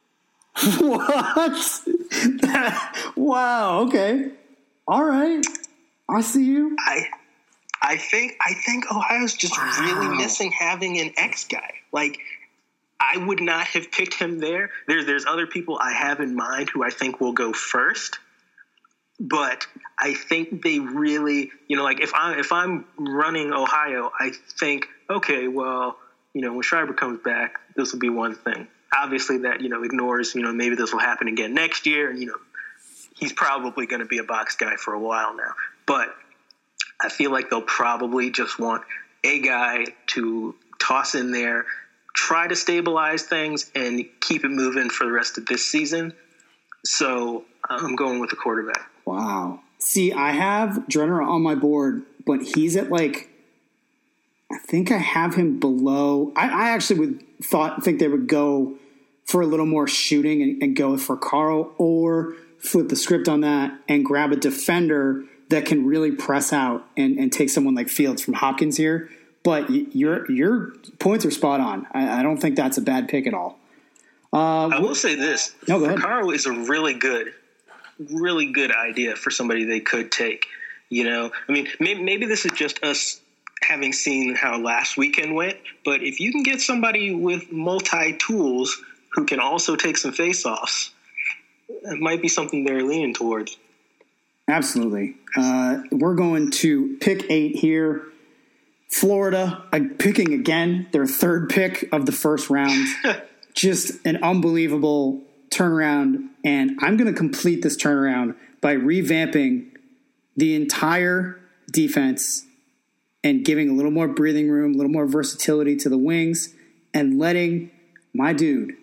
What? Wow. Okay. All right. I see you. I think Ohio's just really missing having an X guy. Like, I would not have picked him there. There's other people I have in mind who I think will go first. But I think they really, if I'm running Ohio, I think, okay, well, when Schreiber comes back, this will be one thing. Obviously that, ignores, maybe this will happen again next year. And, he's probably going to be a box guy for a while now. But I feel like they'll probably just want a guy to toss in there, try to stabilize things, and keep it moving for the rest of this season. So I'm going with the quarterback. Wow. See, I have Drenner on my board, but he's at I think I have him below. I actually think they would go for a little more shooting and go for Carl, or flip the script on that and grab a defender that can really press out and take someone like Fields from Hopkins here. But your points are spot on. I don't think that's a bad pick at all. I will say this. No, go ahead. Carl is a really good idea for somebody they could take. I mean, maybe this is just us having seen how last weekend went, but if you can get somebody with multi-tools who can also take some face-offs, it might be something they're leaning towards. Absolutely. We're going to pick 8 here. Florida, picking again, their third pick of the first round. Just an unbelievable turnaround. And I'm going to complete this turnaround by revamping the entire defense and giving a little more breathing room, a little more versatility to the wings, and letting my dude,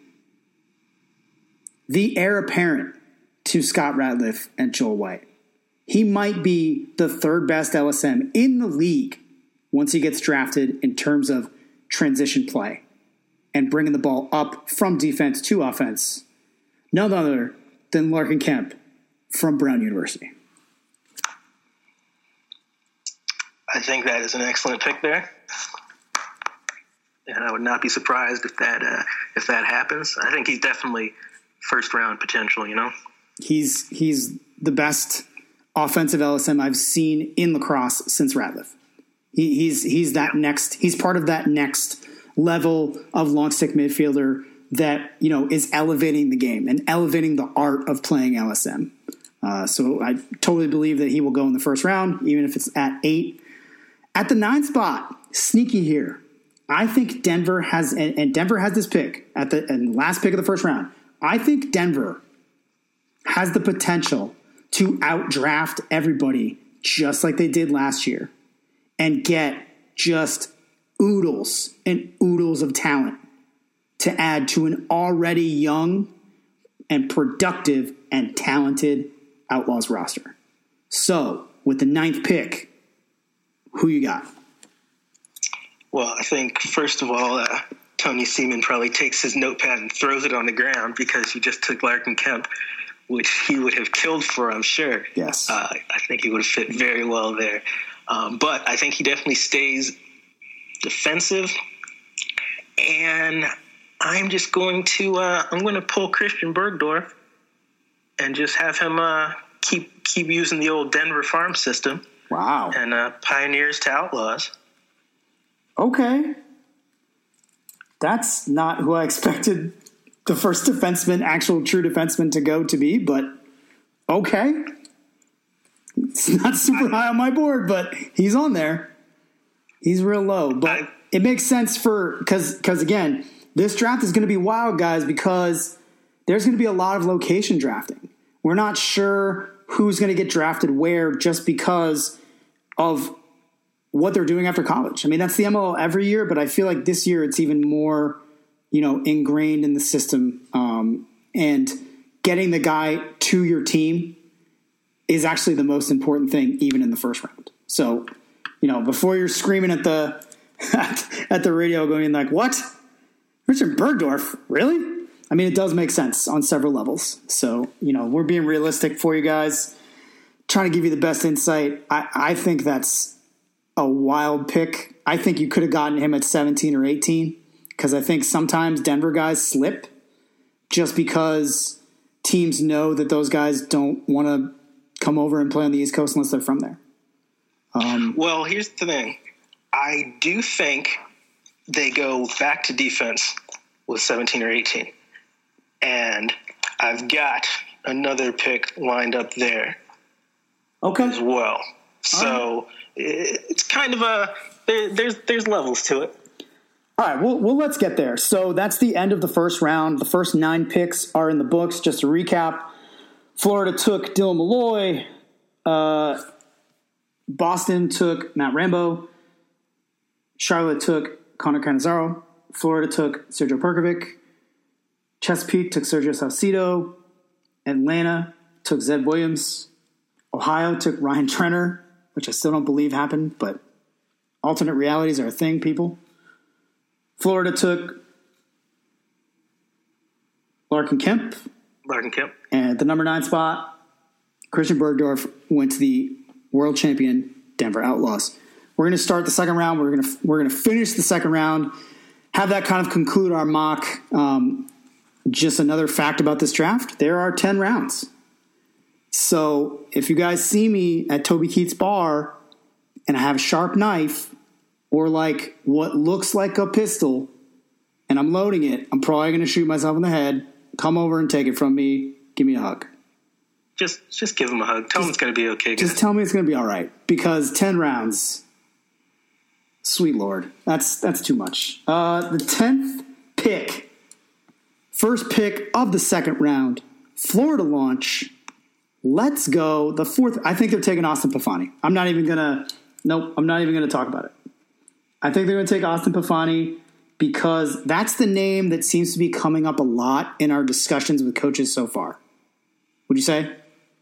the heir apparent to Scott Ratliff and Joel White. He might be the third best LSM in the league once he gets drafted in terms of transition play and bringing the ball up from defense to offense. None other than Larkin Kemp from Brown University. I think that is an excellent pick there. And I would not be surprised if that happens. I think he's definitely first round potential, He's the best offensive LSM I've seen in lacrosse since Ratliff. He's that next. He's part of that next level of long stick midfielder that is elevating the game and elevating the art of playing LSM. So I totally believe that he will go in the first round, even if it's at 8. At the 9 spot, sneaky here. I think Denver has, and Denver has this pick at the last pick of the first round. I think Denver has the potential to outdraft everybody just like they did last year and get just oodles and oodles of talent to add to an already young and productive and talented Outlaws roster. So, with the 9th pick, who you got? Well, I think, first of all, Tony Seaman probably takes his notepad and throws it on the ground because he just took Larkin Kemp, which he would have killed for, I'm sure. Yes. I think he would have fit very well there. But I think he definitely stays defensive. And I'm just going to pull Christian Bergdorf and just have him keep using the old Denver farm system. Wow. And Pioneers to Outlaws. Okay. That's not who I expected the first defenseman, actual true defenseman to go to be, but okay. It's not super high on my board, but he's on there. He's real low, but it makes sense because again, this draft is going to be wild, guys, because there's going to be a lot of location drafting. We're not sure who's going to get drafted where just because of what they're doing after college. I mean, that's the MLL every year, but I feel like this year it's even more, ingrained in the system. And getting the guy to your team is actually the most important thing, even in the first round. So, before you're screaming at the at the radio going like, what? Richard Bergdorf? Really? I mean, it does make sense on several levels. So, we're being realistic for you guys, trying to give you the best insight. I think that's a wild pick. I think you could have gotten him at 17 or 18 because I think sometimes Denver guys slip just because teams know that those guys don't want to come over and play on the East Coast unless they're from there. Well, here's the thing. I do think they go back to defense with 17 or 18. And I've got another pick lined up there as well. So it's kind of there's levels to it. All right, well, let's get there. So that's the end of the first round. The first 9 picks are in the books. Just to recap, Florida took Dylan Malloy. Boston took Matt Rambo. Charlotte took Connor Cannizzaro. Florida took Sergio Perkovic. Chesapeake took Sergio Saucedo. Atlanta took Zed Williams. Ohio took Ryan Trenner, which I still don't believe happened, but alternate realities are a thing, people. Florida took Larkin Kemp. And at the number 9 spot, Christian Bergdorf went to the world champion Denver Outlaws. We're going to start the second round. We're going to finish the second round, have that kind of conclude our mock. Just another fact about this draft, there are 10 rounds. So if you guys see me at Toby Keith's bar and I have a sharp knife or like what looks like a pistol and I'm loading it, I'm probably going to shoot myself in the head. Come over and take it from me. Give me a hug. Just give him a hug. Tell him it's going to be okay. Just tell me it's going to be all right because 10 rounds, sweet Lord, that's too much. The 10th pick, first pick of the second round, Florida launch. Let's go. The 4th, I think they're taking Austin Pafani. I'm not even going to talk about it. I think they're going to take Austin Pafani because that's the name that seems to be coming up a lot in our discussions with coaches so far. Would you say?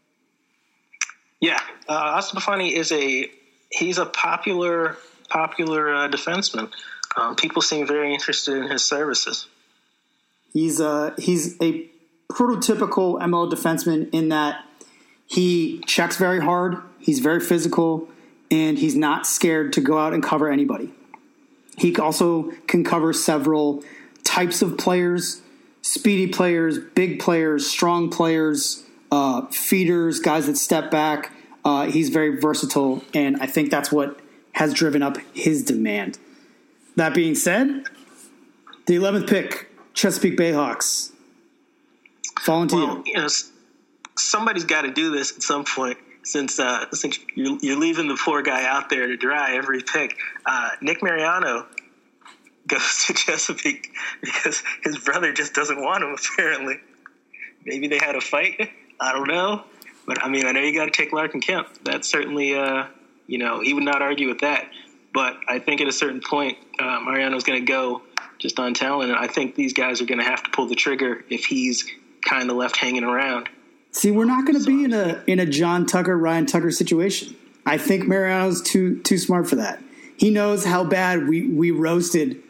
Yeah. Austin Pafani he's a popular defenseman. People seem very interested in his services. He's a prototypical ML defenseman in that he checks very hard, he's very physical, and he's not scared to go out and cover anybody. He also can cover several types of players, speedy players, big players, strong players, feeders, guys that step back. He's very versatile, and I think that's what has driven up his demand. That being said, the 11th pick, Chesapeake Bayhawks. Falling to you. Somebody's got to do this at some point since you're leaving the poor guy out there to dry every pick. Nick Mariano goes to Chesapeake because his brother just doesn't want him, apparently. Maybe they had a fight. I don't know. But, I mean, I know you got to take Larkin Kemp. That's certainly, he would not argue with that. But I think at a certain point, Mariano's going to go just on talent. And I think these guys are going to have to pull the trigger if he's kind of left hanging around. See, we're not going to be in a John Tucker, Ryan Tucker situation. I think Mariano's too smart for that. He knows how bad we roasted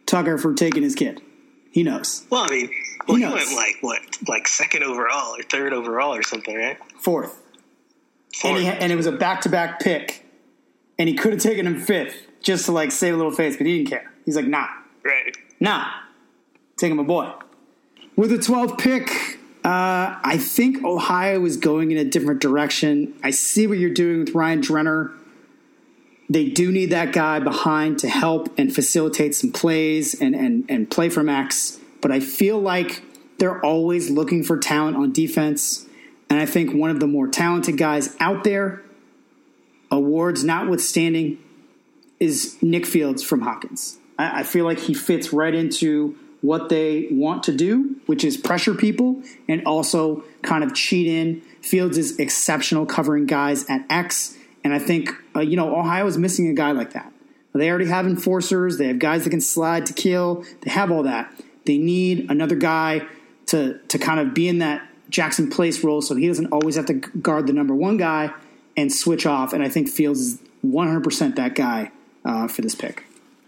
Tucker for taking his kid. He knows. Well, I mean, he went like second overall or third overall or something, right? Fourth. And it was a back-to-back pick, and he could have taken him fifth just to like save a little face, but he didn't care. He's like, nah. Right. Nah. Taking my boy. With the 12th pick, I think Ohio is going in a different direction. I see what you're doing with Ryan Drenner. They do need that guy behind to help and facilitate some plays and play for Max. But I feel like they're always looking for talent on defense. And I think one of the more talented guys out there, awards notwithstanding, is Nick Fields from Hopkins. I feel like he fits right into what they want to do, which is pressure people and also kind of cheat in. Fields is exceptional covering guys at X. And I think, Ohio is missing a guy like that. They already have enforcers. They have guys that can slide to kill. They have all that. They need another guy to kind of be in that Jackson Place role so he doesn't always have to guard the number one guy and switch off. And I think Fields is 100% that guy for this pick.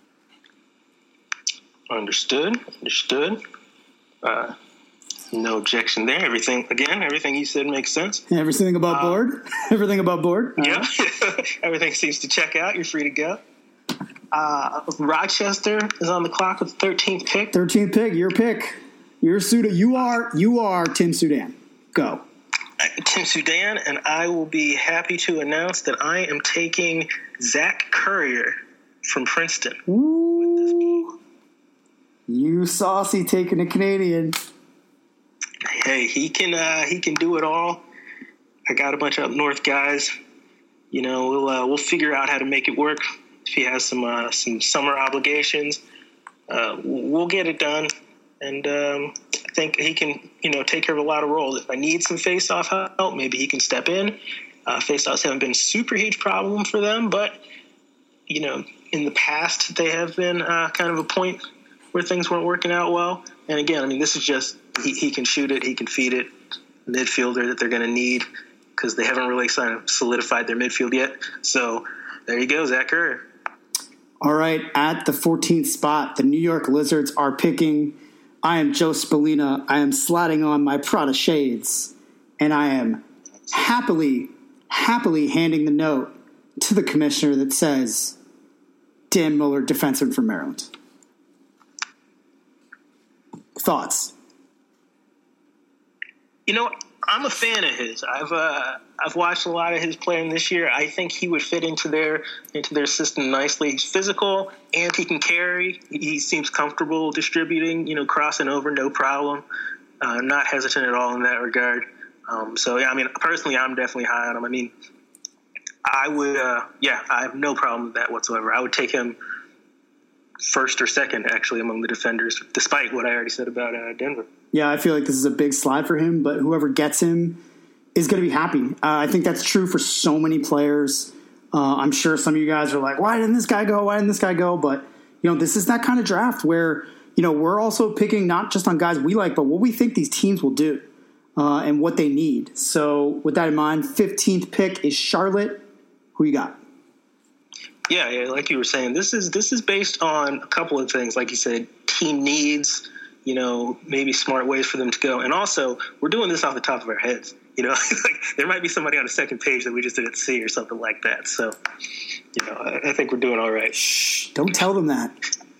Understood. No objection there. Everything you said makes sense. Everything above board? Everything above board? Yeah. Everything seems to check out. You're free to go. Rochester is on the clock with the 13th pick. 13th pick, your pick. You're Sudan. You are Tim Sudan. Go. Tim Sudan, and I will be happy to announce that I am taking Zach Currier from Princeton. Ooh. You saucy taking a Canadian. Hey, he can do it all. I got a bunch of up north guys. We'll figure out how to make it work. If he has some summer obligations, we'll get it done. And I think he can, take care of a lot of roles. If I need some face-off help, maybe he can step in. Face-offs haven't been a super huge problem for them, but in the past they have been kind of a point where things weren't working out well. And again, this is just he can shoot it, he can feed it. Midfielder that they're going to need because they haven't really solidified their midfield yet. So there you go, Zach Currier. All right, at the 14th spot, the New York Lizards are picking. I am Joe Spallina. I am sliding on my Prada shades, and I am happily handing the note to the commissioner that says, Dan Mueller, defenseman from Maryland. Thoughts? I'm a fan of his. I've watched a lot of his playing this year. I think he would fit into their system nicely. He's physical and he can carry. He seems comfortable distributing, crossing over, no problem. Not hesitant at all in that regard. Personally, I'm definitely high on him. I would, I have no problem with that whatsoever. I would take him first or second, actually, among the defenders, despite what I already said about Denver. Yeah, I feel like this is a big slide for him, but whoever gets him is going to be happy. I think that's true for so many players. I'm sure some of you guys are like, why didn't this guy go? Why didn't this guy go? But, this is that kind of draft where, we're also picking not just on guys we like, but what we think these teams will do and what they need. So with that in mind, 15th pick is Charlotte. Who you got? Yeah, like you were saying, this is based on a couple of things. Like you said, team needs, maybe smart ways for them to go. And also, we're doing this off the top of our heads. There might be somebody on the second page that we just didn't see or something like that. So, I think we're doing all right. Shh, don't tell them that.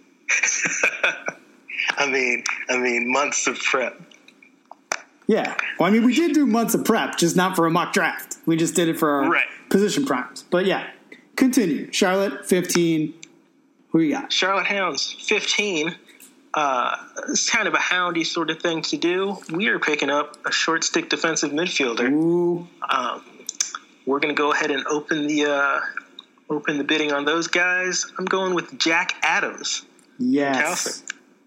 Months of prep. Yeah. Well, we did do months of prep, just not for a mock draft. We just did it for our position primes. But yeah, continue. Charlotte, 15. Who you got? Charlotte Hounds, 15. It's kind of a houndy sort of thing to do. We are picking up a short stick defensive midfielder. Ooh. We're going to go ahead and open the bidding on those guys. I'm going with Jack Adams. Yes.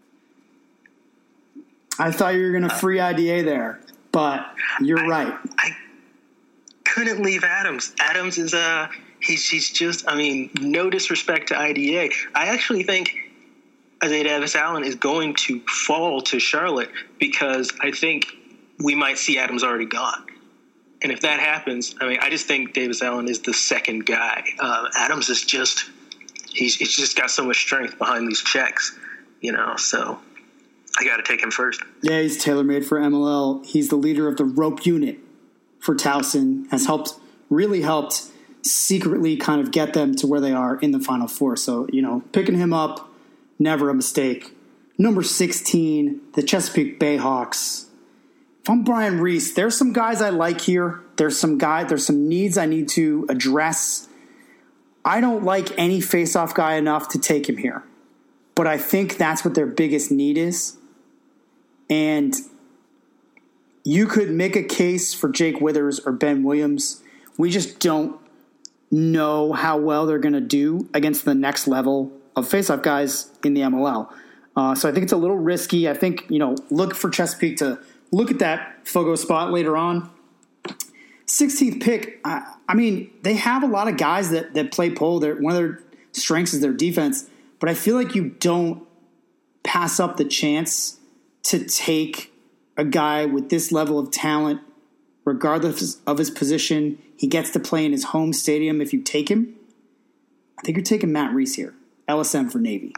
I thought you were going to free IDA there, but you're right. I couldn't leave Adams. Adams is he's just, no disrespect to IDA. I actually think Isaiah Davis-Allen is going to fall to Charlotte because I think we might see Adams already gone. And if that happens, I just think Davis-Allen is the second guy. Adams is he's just got so much strength behind these checks. so I got to take him first. Yeah, he's tailor-made for MLL. He's the leader of the rope unit for Towson, has really helped secretly kind of get them to where they are in the Final Four. So, picking him up, never a mistake. Number 16, the Chesapeake Bayhawks. If I'm Brian Reese, there's some guys I like here. There's some needs I need to address. I don't like any face-off guy enough to take him here. But I think that's what their biggest need is. And you could make a case for Jake Withers or Ben Williams. We just don't know how well they're going to do against the next level of face-off guys in the MLL. So I think it's a little risky. I think, look for Chesapeake to look at that Fogo spot later on. 16th pick, I mean, they have a lot of guys that play pole. One of their strengths is their defense. But I feel like you don't pass up the chance to take a guy with this level of talent, regardless of his position. He gets to play in his home stadium if you take him. I think you're taking Matt Reese here, LSM for Navy.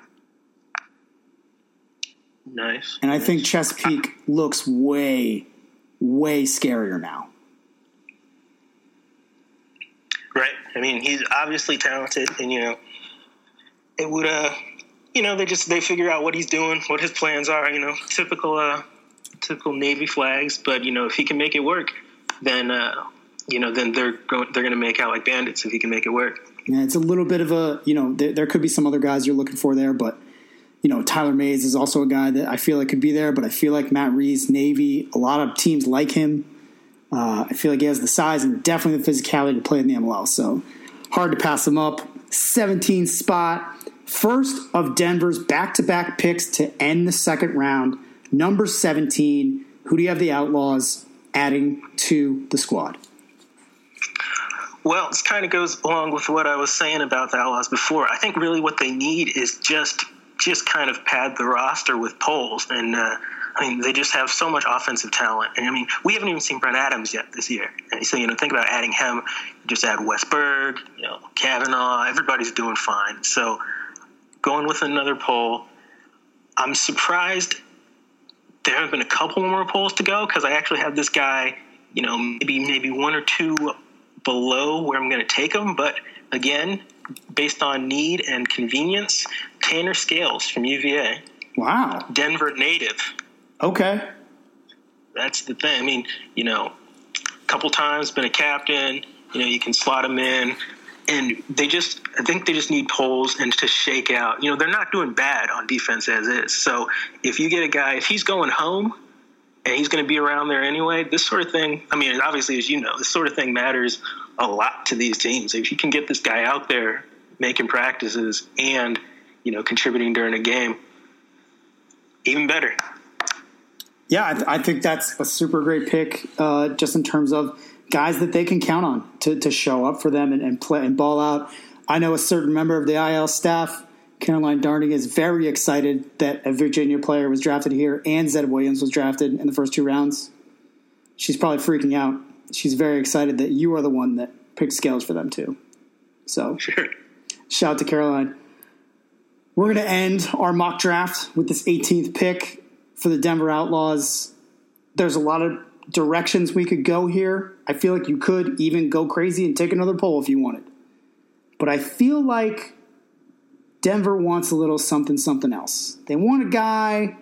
Nice. And I think Chesapeake looks way, way scarier now. Right. I mean, he's obviously talented, and, it would, they figure out what he's doing, what his plans are, typical Navy flags. But, if he can make it work, then they're going to make out like bandits if he can make it work. Yeah, it's a little bit of a, there could be some other guys you're looking for there, but, Tyler Mays is also a guy that I feel like could be there, but I feel like Matt Reese, Navy, a lot of teams like him. I feel like he has the size and definitely the physicality to play in the MLL, so hard to pass him up. 17th spot, first of Denver's back-to-back picks to end the second round. Number 17, who do you have the Outlaws adding to the squad? Well, this kind of goes along with what I was saying about the Outlaws before. I think really what they need is just kind of pad the roster with poles. And, they just have so much offensive talent. And, we haven't even seen Brent Adams yet this year. And so, think about adding him. Just add Westberg, Kavanaugh. Everybody's doing fine. So going with another poll, I'm surprised there have been a couple more polls to go because I actually have this guy, maybe one or two below where I'm going to take him. But, again, based on need and convenience, Tanner Scales from UVA. Wow. Denver native. Okay. That's the thing. A couple times been a captain. You can slot him in. And I think they just need polls and to shake out. They're not doing bad on defense as is. So if you get a guy, if he's going home and he's going to be around there anyway, this sort of thing, obviously, as this sort of thing matters a lot to these teams. If you can get this guy out there making practices and, contributing during a game, even better. Yeah, I think that's a super great pick, just in terms of guys that they can count on to show up for them and play and ball out. I know a certain member of the IL staff, Caroline Darning, is very excited that a Virginia player was drafted here and Zed Williams was drafted in the first two rounds. She's probably freaking out. She's very excited that you are the one that picked Scales for them too. So, sure. Shout out to Caroline. We're going to end our mock draft with this 18th pick for the Denver Outlaws. There's a lot of directions we could go here. I feel like you could even go crazy and take another poll if you wanted. But I feel like Denver wants a little something else. They want a guy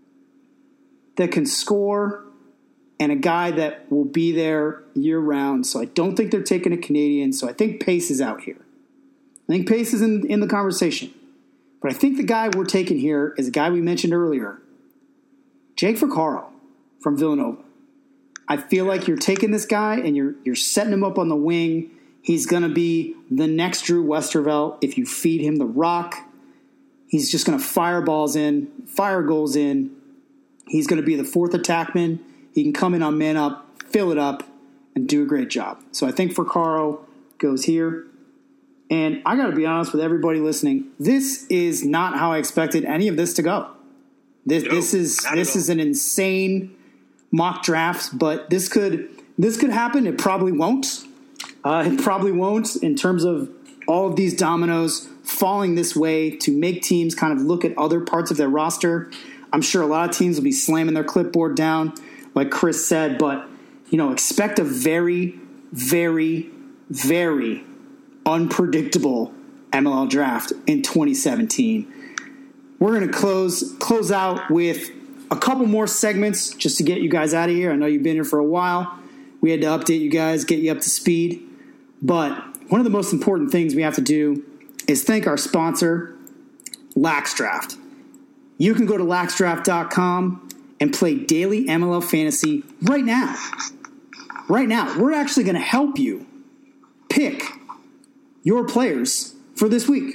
that can score and a guy that will be there year-round. So I don't think they're taking a Canadian. So I think Pace is out here. I think Pace is in the conversation. But I think the guy we're taking here is a guy we mentioned earlier, Jake Vaccaro from Villanova. I feel like you're taking this guy and you're setting him up on the wing. He's going to be the next Drew Westervelt if you feed him the rock. He's just going to fire balls in, fire goals in. He's going to be the fourth attackman. He can come in on man up, fill it up, and do a great job. So I think Vaccaro goes here. And I got to be honest with everybody listening. This is not how I expected any of this to go. This is an insane mock draft, but this could happen. It probably won't. It probably won't in terms of all of these dominoes falling this way to make teams kind of look at other parts of their roster. I'm sure a lot of teams will be slamming their clipboard down, like Chris said, but, expect a very, very, very unpredictable MLL draft in 2017. We're going to close out with a couple more segments just to get you guys out of here. I know you've been here for a while. We had to update you guys, get you up to speed. But one of the most important things we have to do is thank our sponsor, LaxDraft. You can go to laxdraft.com and play daily MLL fantasy right now. Right now. We're actually going to help you pick your players for this week.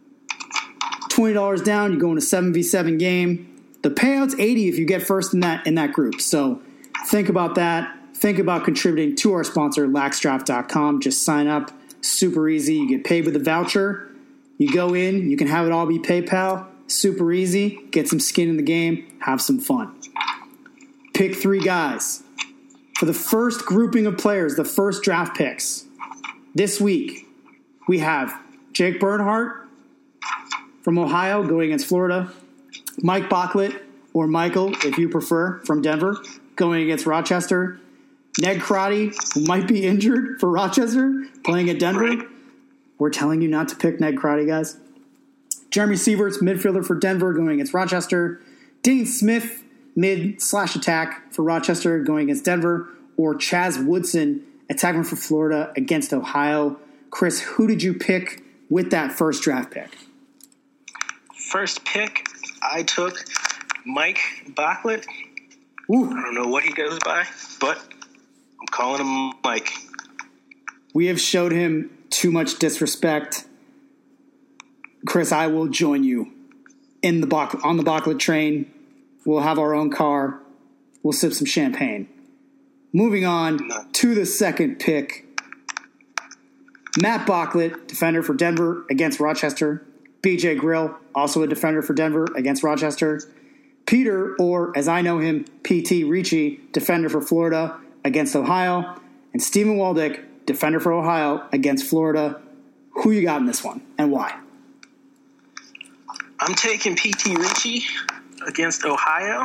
$20 down, you go in a 7v7 game. The payout's $80 if you get first in that group. So think about that. Think about contributing to our sponsor, laxdraft.com. Just sign up. Super easy. You get paid with a voucher. You go in. You can have it all be PayPal. Super easy. Get some skin in the game. Have some fun. Pick 3 guys. For the first grouping of players, the first draft picks, this week, we have Jake Bernhardt from Ohio going against Florida. Mike Bocklett, or Michael, if you prefer, from Denver, going against Rochester. Ned Crotty, who might be injured for Rochester, playing at Denver. Right. We're telling you not to pick Ned Crotty, guys. Jeremy Sieverts, midfielder for Denver, going against Rochester. Dane Smith, mid/attack for Rochester, going against Denver. Or Chaz Woodson, attackman for Florida, against Ohio. Chris, who did you pick with that first draft pick? First pick, I took Mike Bocklett. Ooh. I don't know what he goes by, but I'm calling him Mike. We have showed him too much disrespect. Chris, I will join you on the Bocklett train. We'll have our own car. We'll sip some champagne. Moving on to the second pick. Matt Bocklett, defender for Denver against Rochester. BJ Grill, also a defender for Denver against Rochester. Peter, or as I know him, PT Ricci, defender for Florida against Ohio. And Stephen Waldick, defender for Ohio against Florida. Who you got in this one and why? I'm taking PT Ricci against Ohio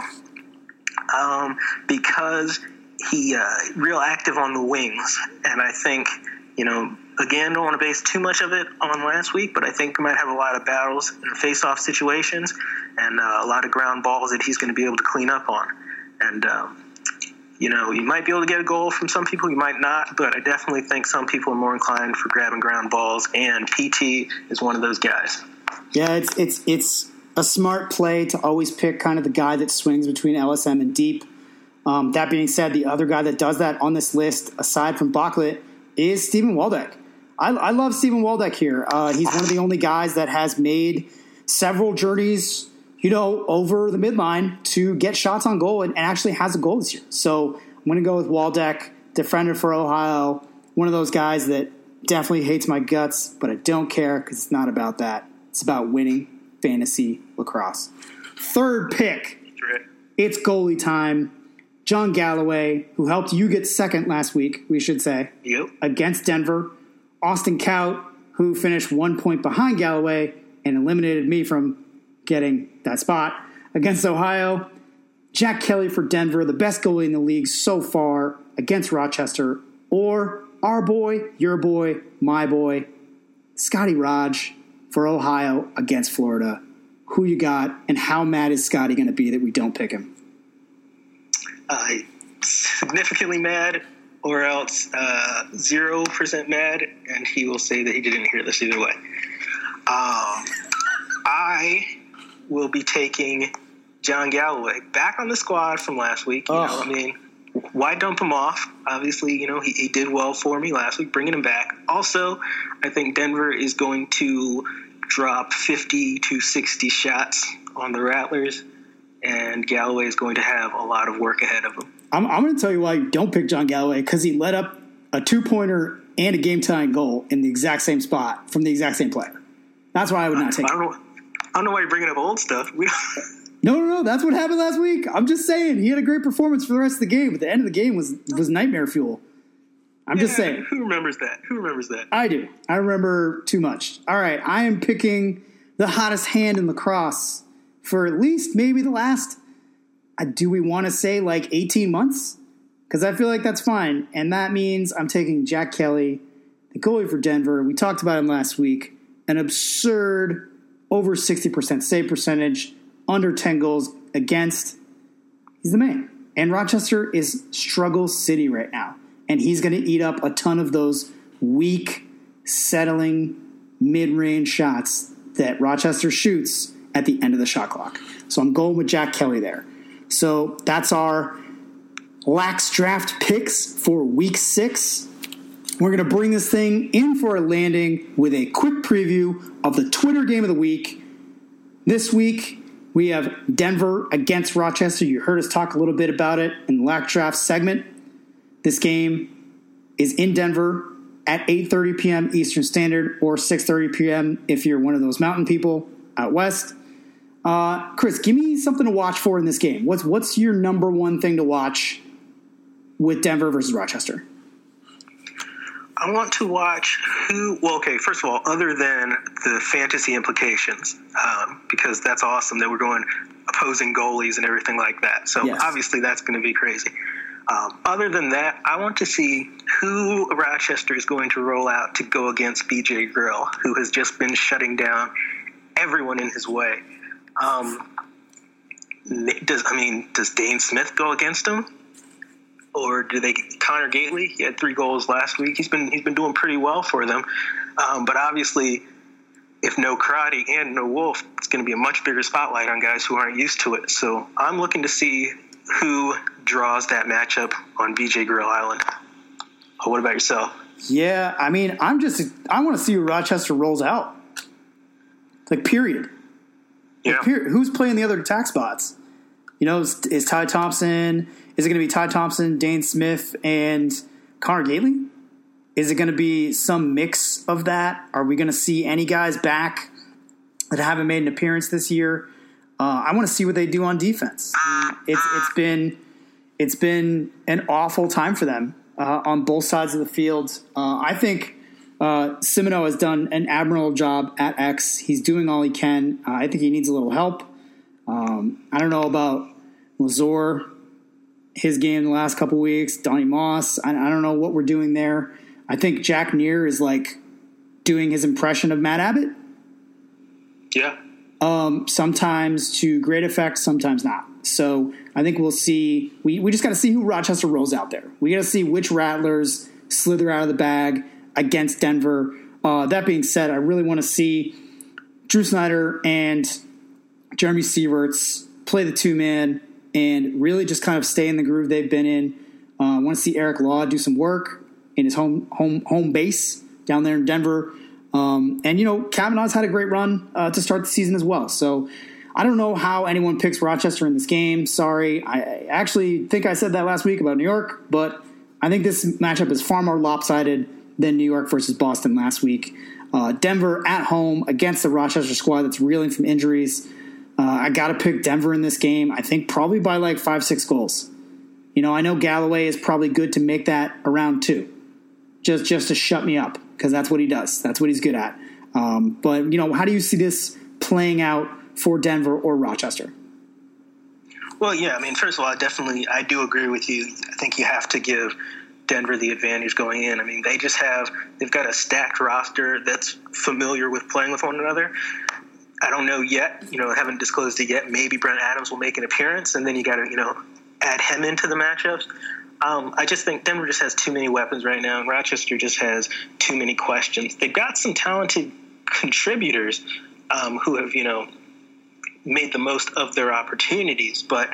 because he real active on the wings. And I think, again, don't want to base too much of it on last week, but I think we might have a lot of battles in face-off situations and a lot of ground balls that he's going to be able to clean up on. And, you might be able to get a goal from some people, you might not, but I definitely think some people are more inclined for grabbing ground balls, and PT is one of those guys. Yeah, it's a smart play to always pick kind of the guy that swings between LSM and deep. That being said, the other guy that does that on this list, aside from Bocklett, is Stephen Waldeck. I love Stephen Waldeck here. He's one of the only guys that has made several journeys, over the midline to get shots on goal and actually has a goal this year. So I'm going to go with Waldeck, defender for Ohio, one of those guys that definitely hates my guts, but I don't care because it's not about that. It's about winning fantasy lacrosse. Third pick. It's goalie time. John Galloway, who helped you get second last week, we should say, against Denver. Austin Kaut, who finished 1 point behind Galloway and eliminated me from getting that spot, against Ohio. Jack Kelly for Denver, the best goalie in the league so far, against Rochester. Or our boy, your boy, my boy, Scotty Raj for Ohio against Florida. Who you got, and how mad is Scotty going to be that we don't pick him? Significantly mad, or else 0% mad, and he will say that he didn't hear this either way. I will be taking John Galloway back on the squad from last week. Why dump him off? Obviously, he did well for me last week, bringing him back. Also, I think Denver is going to drop 50 to 60 shots on the Rattlers, and Galloway is going to have a lot of work ahead of him. I'm going to tell you why you don't pick John Galloway, because he let up a 2-pointer and a game-tying goal in the exact same spot from the exact same player. That's why I would not take him. I don't know why you're bringing up old stuff. No. That's what happened last week. I'm just saying he had a great performance for the rest of the game, but the end of the game was nightmare fuel. I'm just saying. Who remembers that? Who remembers that? I do. I remember too much. All right, I am picking the hottest hand in lacrosse for at least maybe the last, do we want to say like 18 months? Because I feel like that's fine. And that means I'm taking Jack Kelly, the goalie for Denver. We talked about him last week. An absurd over 60% save percentage, under 10 goals against. He's the man. And Rochester is struggle city right now. And he's going to eat up a ton of those weak, settling, mid-range shots that Rochester shoots at the end of the shot clock. So I'm going with Jack Kelly there. So that's our lax draft picks for week 6. We're going to bring this thing in for a landing with a quick preview of the Twitter game of the week. This week, we have Denver against Rochester. You heard us talk a little bit about it in the lax draft segment. This game is in Denver at 8:30 p.m. Eastern Standard or 6:30 p.m. if you're one of those mountain people out west. Chris, give me something to watch for in this game. What's your number one thing to watch with Denver versus Rochester? I want to watch first of all, other than the fantasy implications, because that's awesome that we're going opposing goalies and everything like that. So yes. Obviously that's going to be crazy. Other than that, I want to see who Rochester is going to roll out to go against BJ Grill, who has just been shutting down everyone in his way. Does Dane Smith go against him? Or do they Connor Gately? He had 3 goals last week. He's been doing pretty well for them. But obviously, if no Crotty and no Wolf, it's going to be a much bigger spotlight on guys who aren't used to it. So I'm looking to see who draws that matchup on BJ Grill Island. What about yourself? Yeah, I want to see who Rochester rolls out. Like, period. Yeah. Like, period. Who's playing the other attack spots? Is Ty Thompson? Is it going to be Ty Thompson, Dane Smith, and Connor Gately? Is it going to be some mix of that? Are we going to see any guys back that haven't made an appearance this year? I want to see what they do on defense. It's been an awful time for them on both sides of the field. I think Simoneau has done an admirable job at X. He's doing all he can. I think he needs a little help. I don't know about Lazor, his game in the last couple weeks, Donnie Moss. I don't know what we're doing there. I think Jack Neer is like doing his impression of Matt Abbott. Yeah. Sometimes to great effect, sometimes not. So I think we'll see. We just got to see who Rochester rolls out there. We got to see which Rattlers slither out of the bag against Denver. That being said, I really want to see Drew Snyder and Jeremy Sieverts play the 2-man and really just kind of stay in the groove they've been in. I want to see Eric Law do some work in his home base down there in Denver. Kavanaugh's had a great run to start the season as well. So I don't know how anyone picks Rochester in this game. Sorry. I actually think I said that last week about New York, but I think this matchup is far more lopsided than New York versus Boston last week. Denver at home against the Rochester squad that's reeling from injuries. I got to pick Denver in this game. I think probably by like 5-6 goals. I know Galloway is probably good to make that around 2. Just to shut me up, because that's what he does. That's what he's good at. But how do you see this playing out for Denver or Rochester? Well, yeah, first of all, I do agree with you. I think you have to give Denver the advantage going in. They've got a stacked roster that's familiar with playing with one another. I don't know yet, haven't disclosed it yet. Maybe Brent Adams will make an appearance, and then you got to, add him into the matchups. I just think Denver just has too many weapons right now, and Rochester just has too many questions. They've got some talented contributors who have, made the most of their opportunities. But,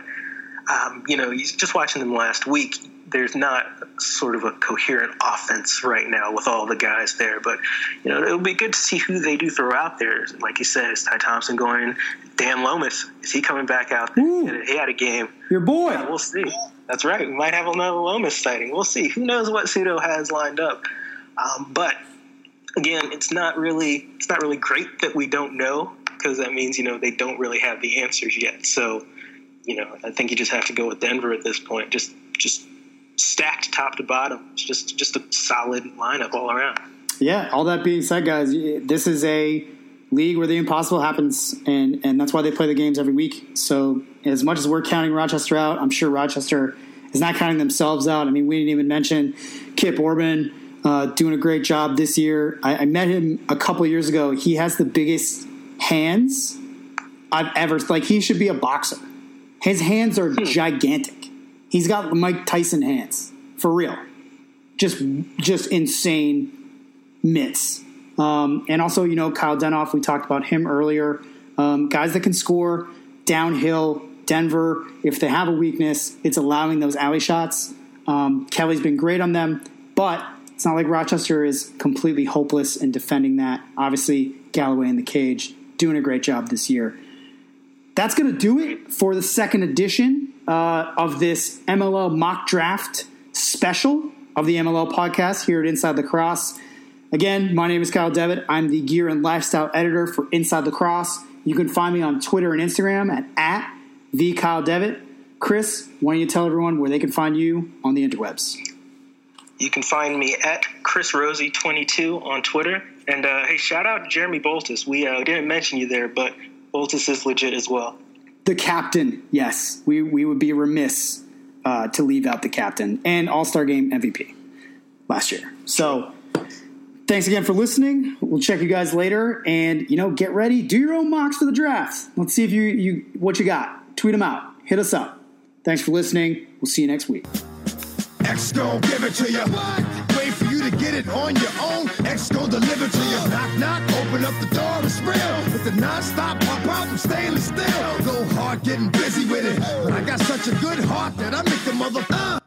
just watching them last week, there's not sort of a coherent offense right now with all the guys there. But, it'll be good to see who they do throw out there. Like you said, is Ty Thompson going? Dan Lomas, is he coming back out there? Ooh, he had a game. Your boy. Yeah, we'll see. That's right. We might have another Lomas sighting. We'll see. Who knows what Pseudo has lined up. But, again, it's not really great that we don't know, because that means, they don't really have the answers yet. So, I think you just have to go with Denver at this point. Just stacked top to bottom. It's just a solid lineup all around. Yeah, all that being said, guys, this is a league where the impossible happens, and that's why they play the games every week. So as much as we're counting Rochester out, I'm sure Rochester is not counting themselves out. I mean, we didn't even mention Kip Orban doing a great job this year. I met him a couple years ago. He has the biggest hands I've ever – like, he should be a boxer. His hands are gigantic. He's got Mike Tyson hands, for real. Just insane mitts. And also, Kyle Denoff, we talked about him earlier. Guys that can score downhill. Denver, if they have a weakness, it's allowing those alley shots. Kelly's been great on them, but it's not like Rochester is completely hopeless in defending that. Obviously, Galloway in the cage doing a great job this year. That's going to do it for the second edition of this MLL mock draft special of the MLL podcast here at Inside Lacrosse. Again, my name is Kyle Devitt. I'm the gear and lifestyle editor for Inside Lacrosse. You can find me on Twitter and Instagram at the Kyle Devitt. Chris, why don't you tell everyone where they can find you on the interwebs? You can find me at ChrisRosie22 on Twitter. And hey, shout out to Jeremy Boltis. We didn't mention you there, but Boltis is legit as well. The captain, yes. We would be remiss to leave out the captain and All-Star Game MVP last year. So thanks again for listening. We'll check you guys later. And, get ready. Do your own mocks for the draft. Let's see if you what you got. Tweet them out. Hit us up. Thanks for listening. We'll see you next week. X gon' give it to you. Wait for you to get it on your own. X gon' deliver to you. Knock, knock, open up the door, it's real. With the non-stop pop out, I'm stainless steel. Go hard, getting busy with it. But I got such a good heart that I make the mother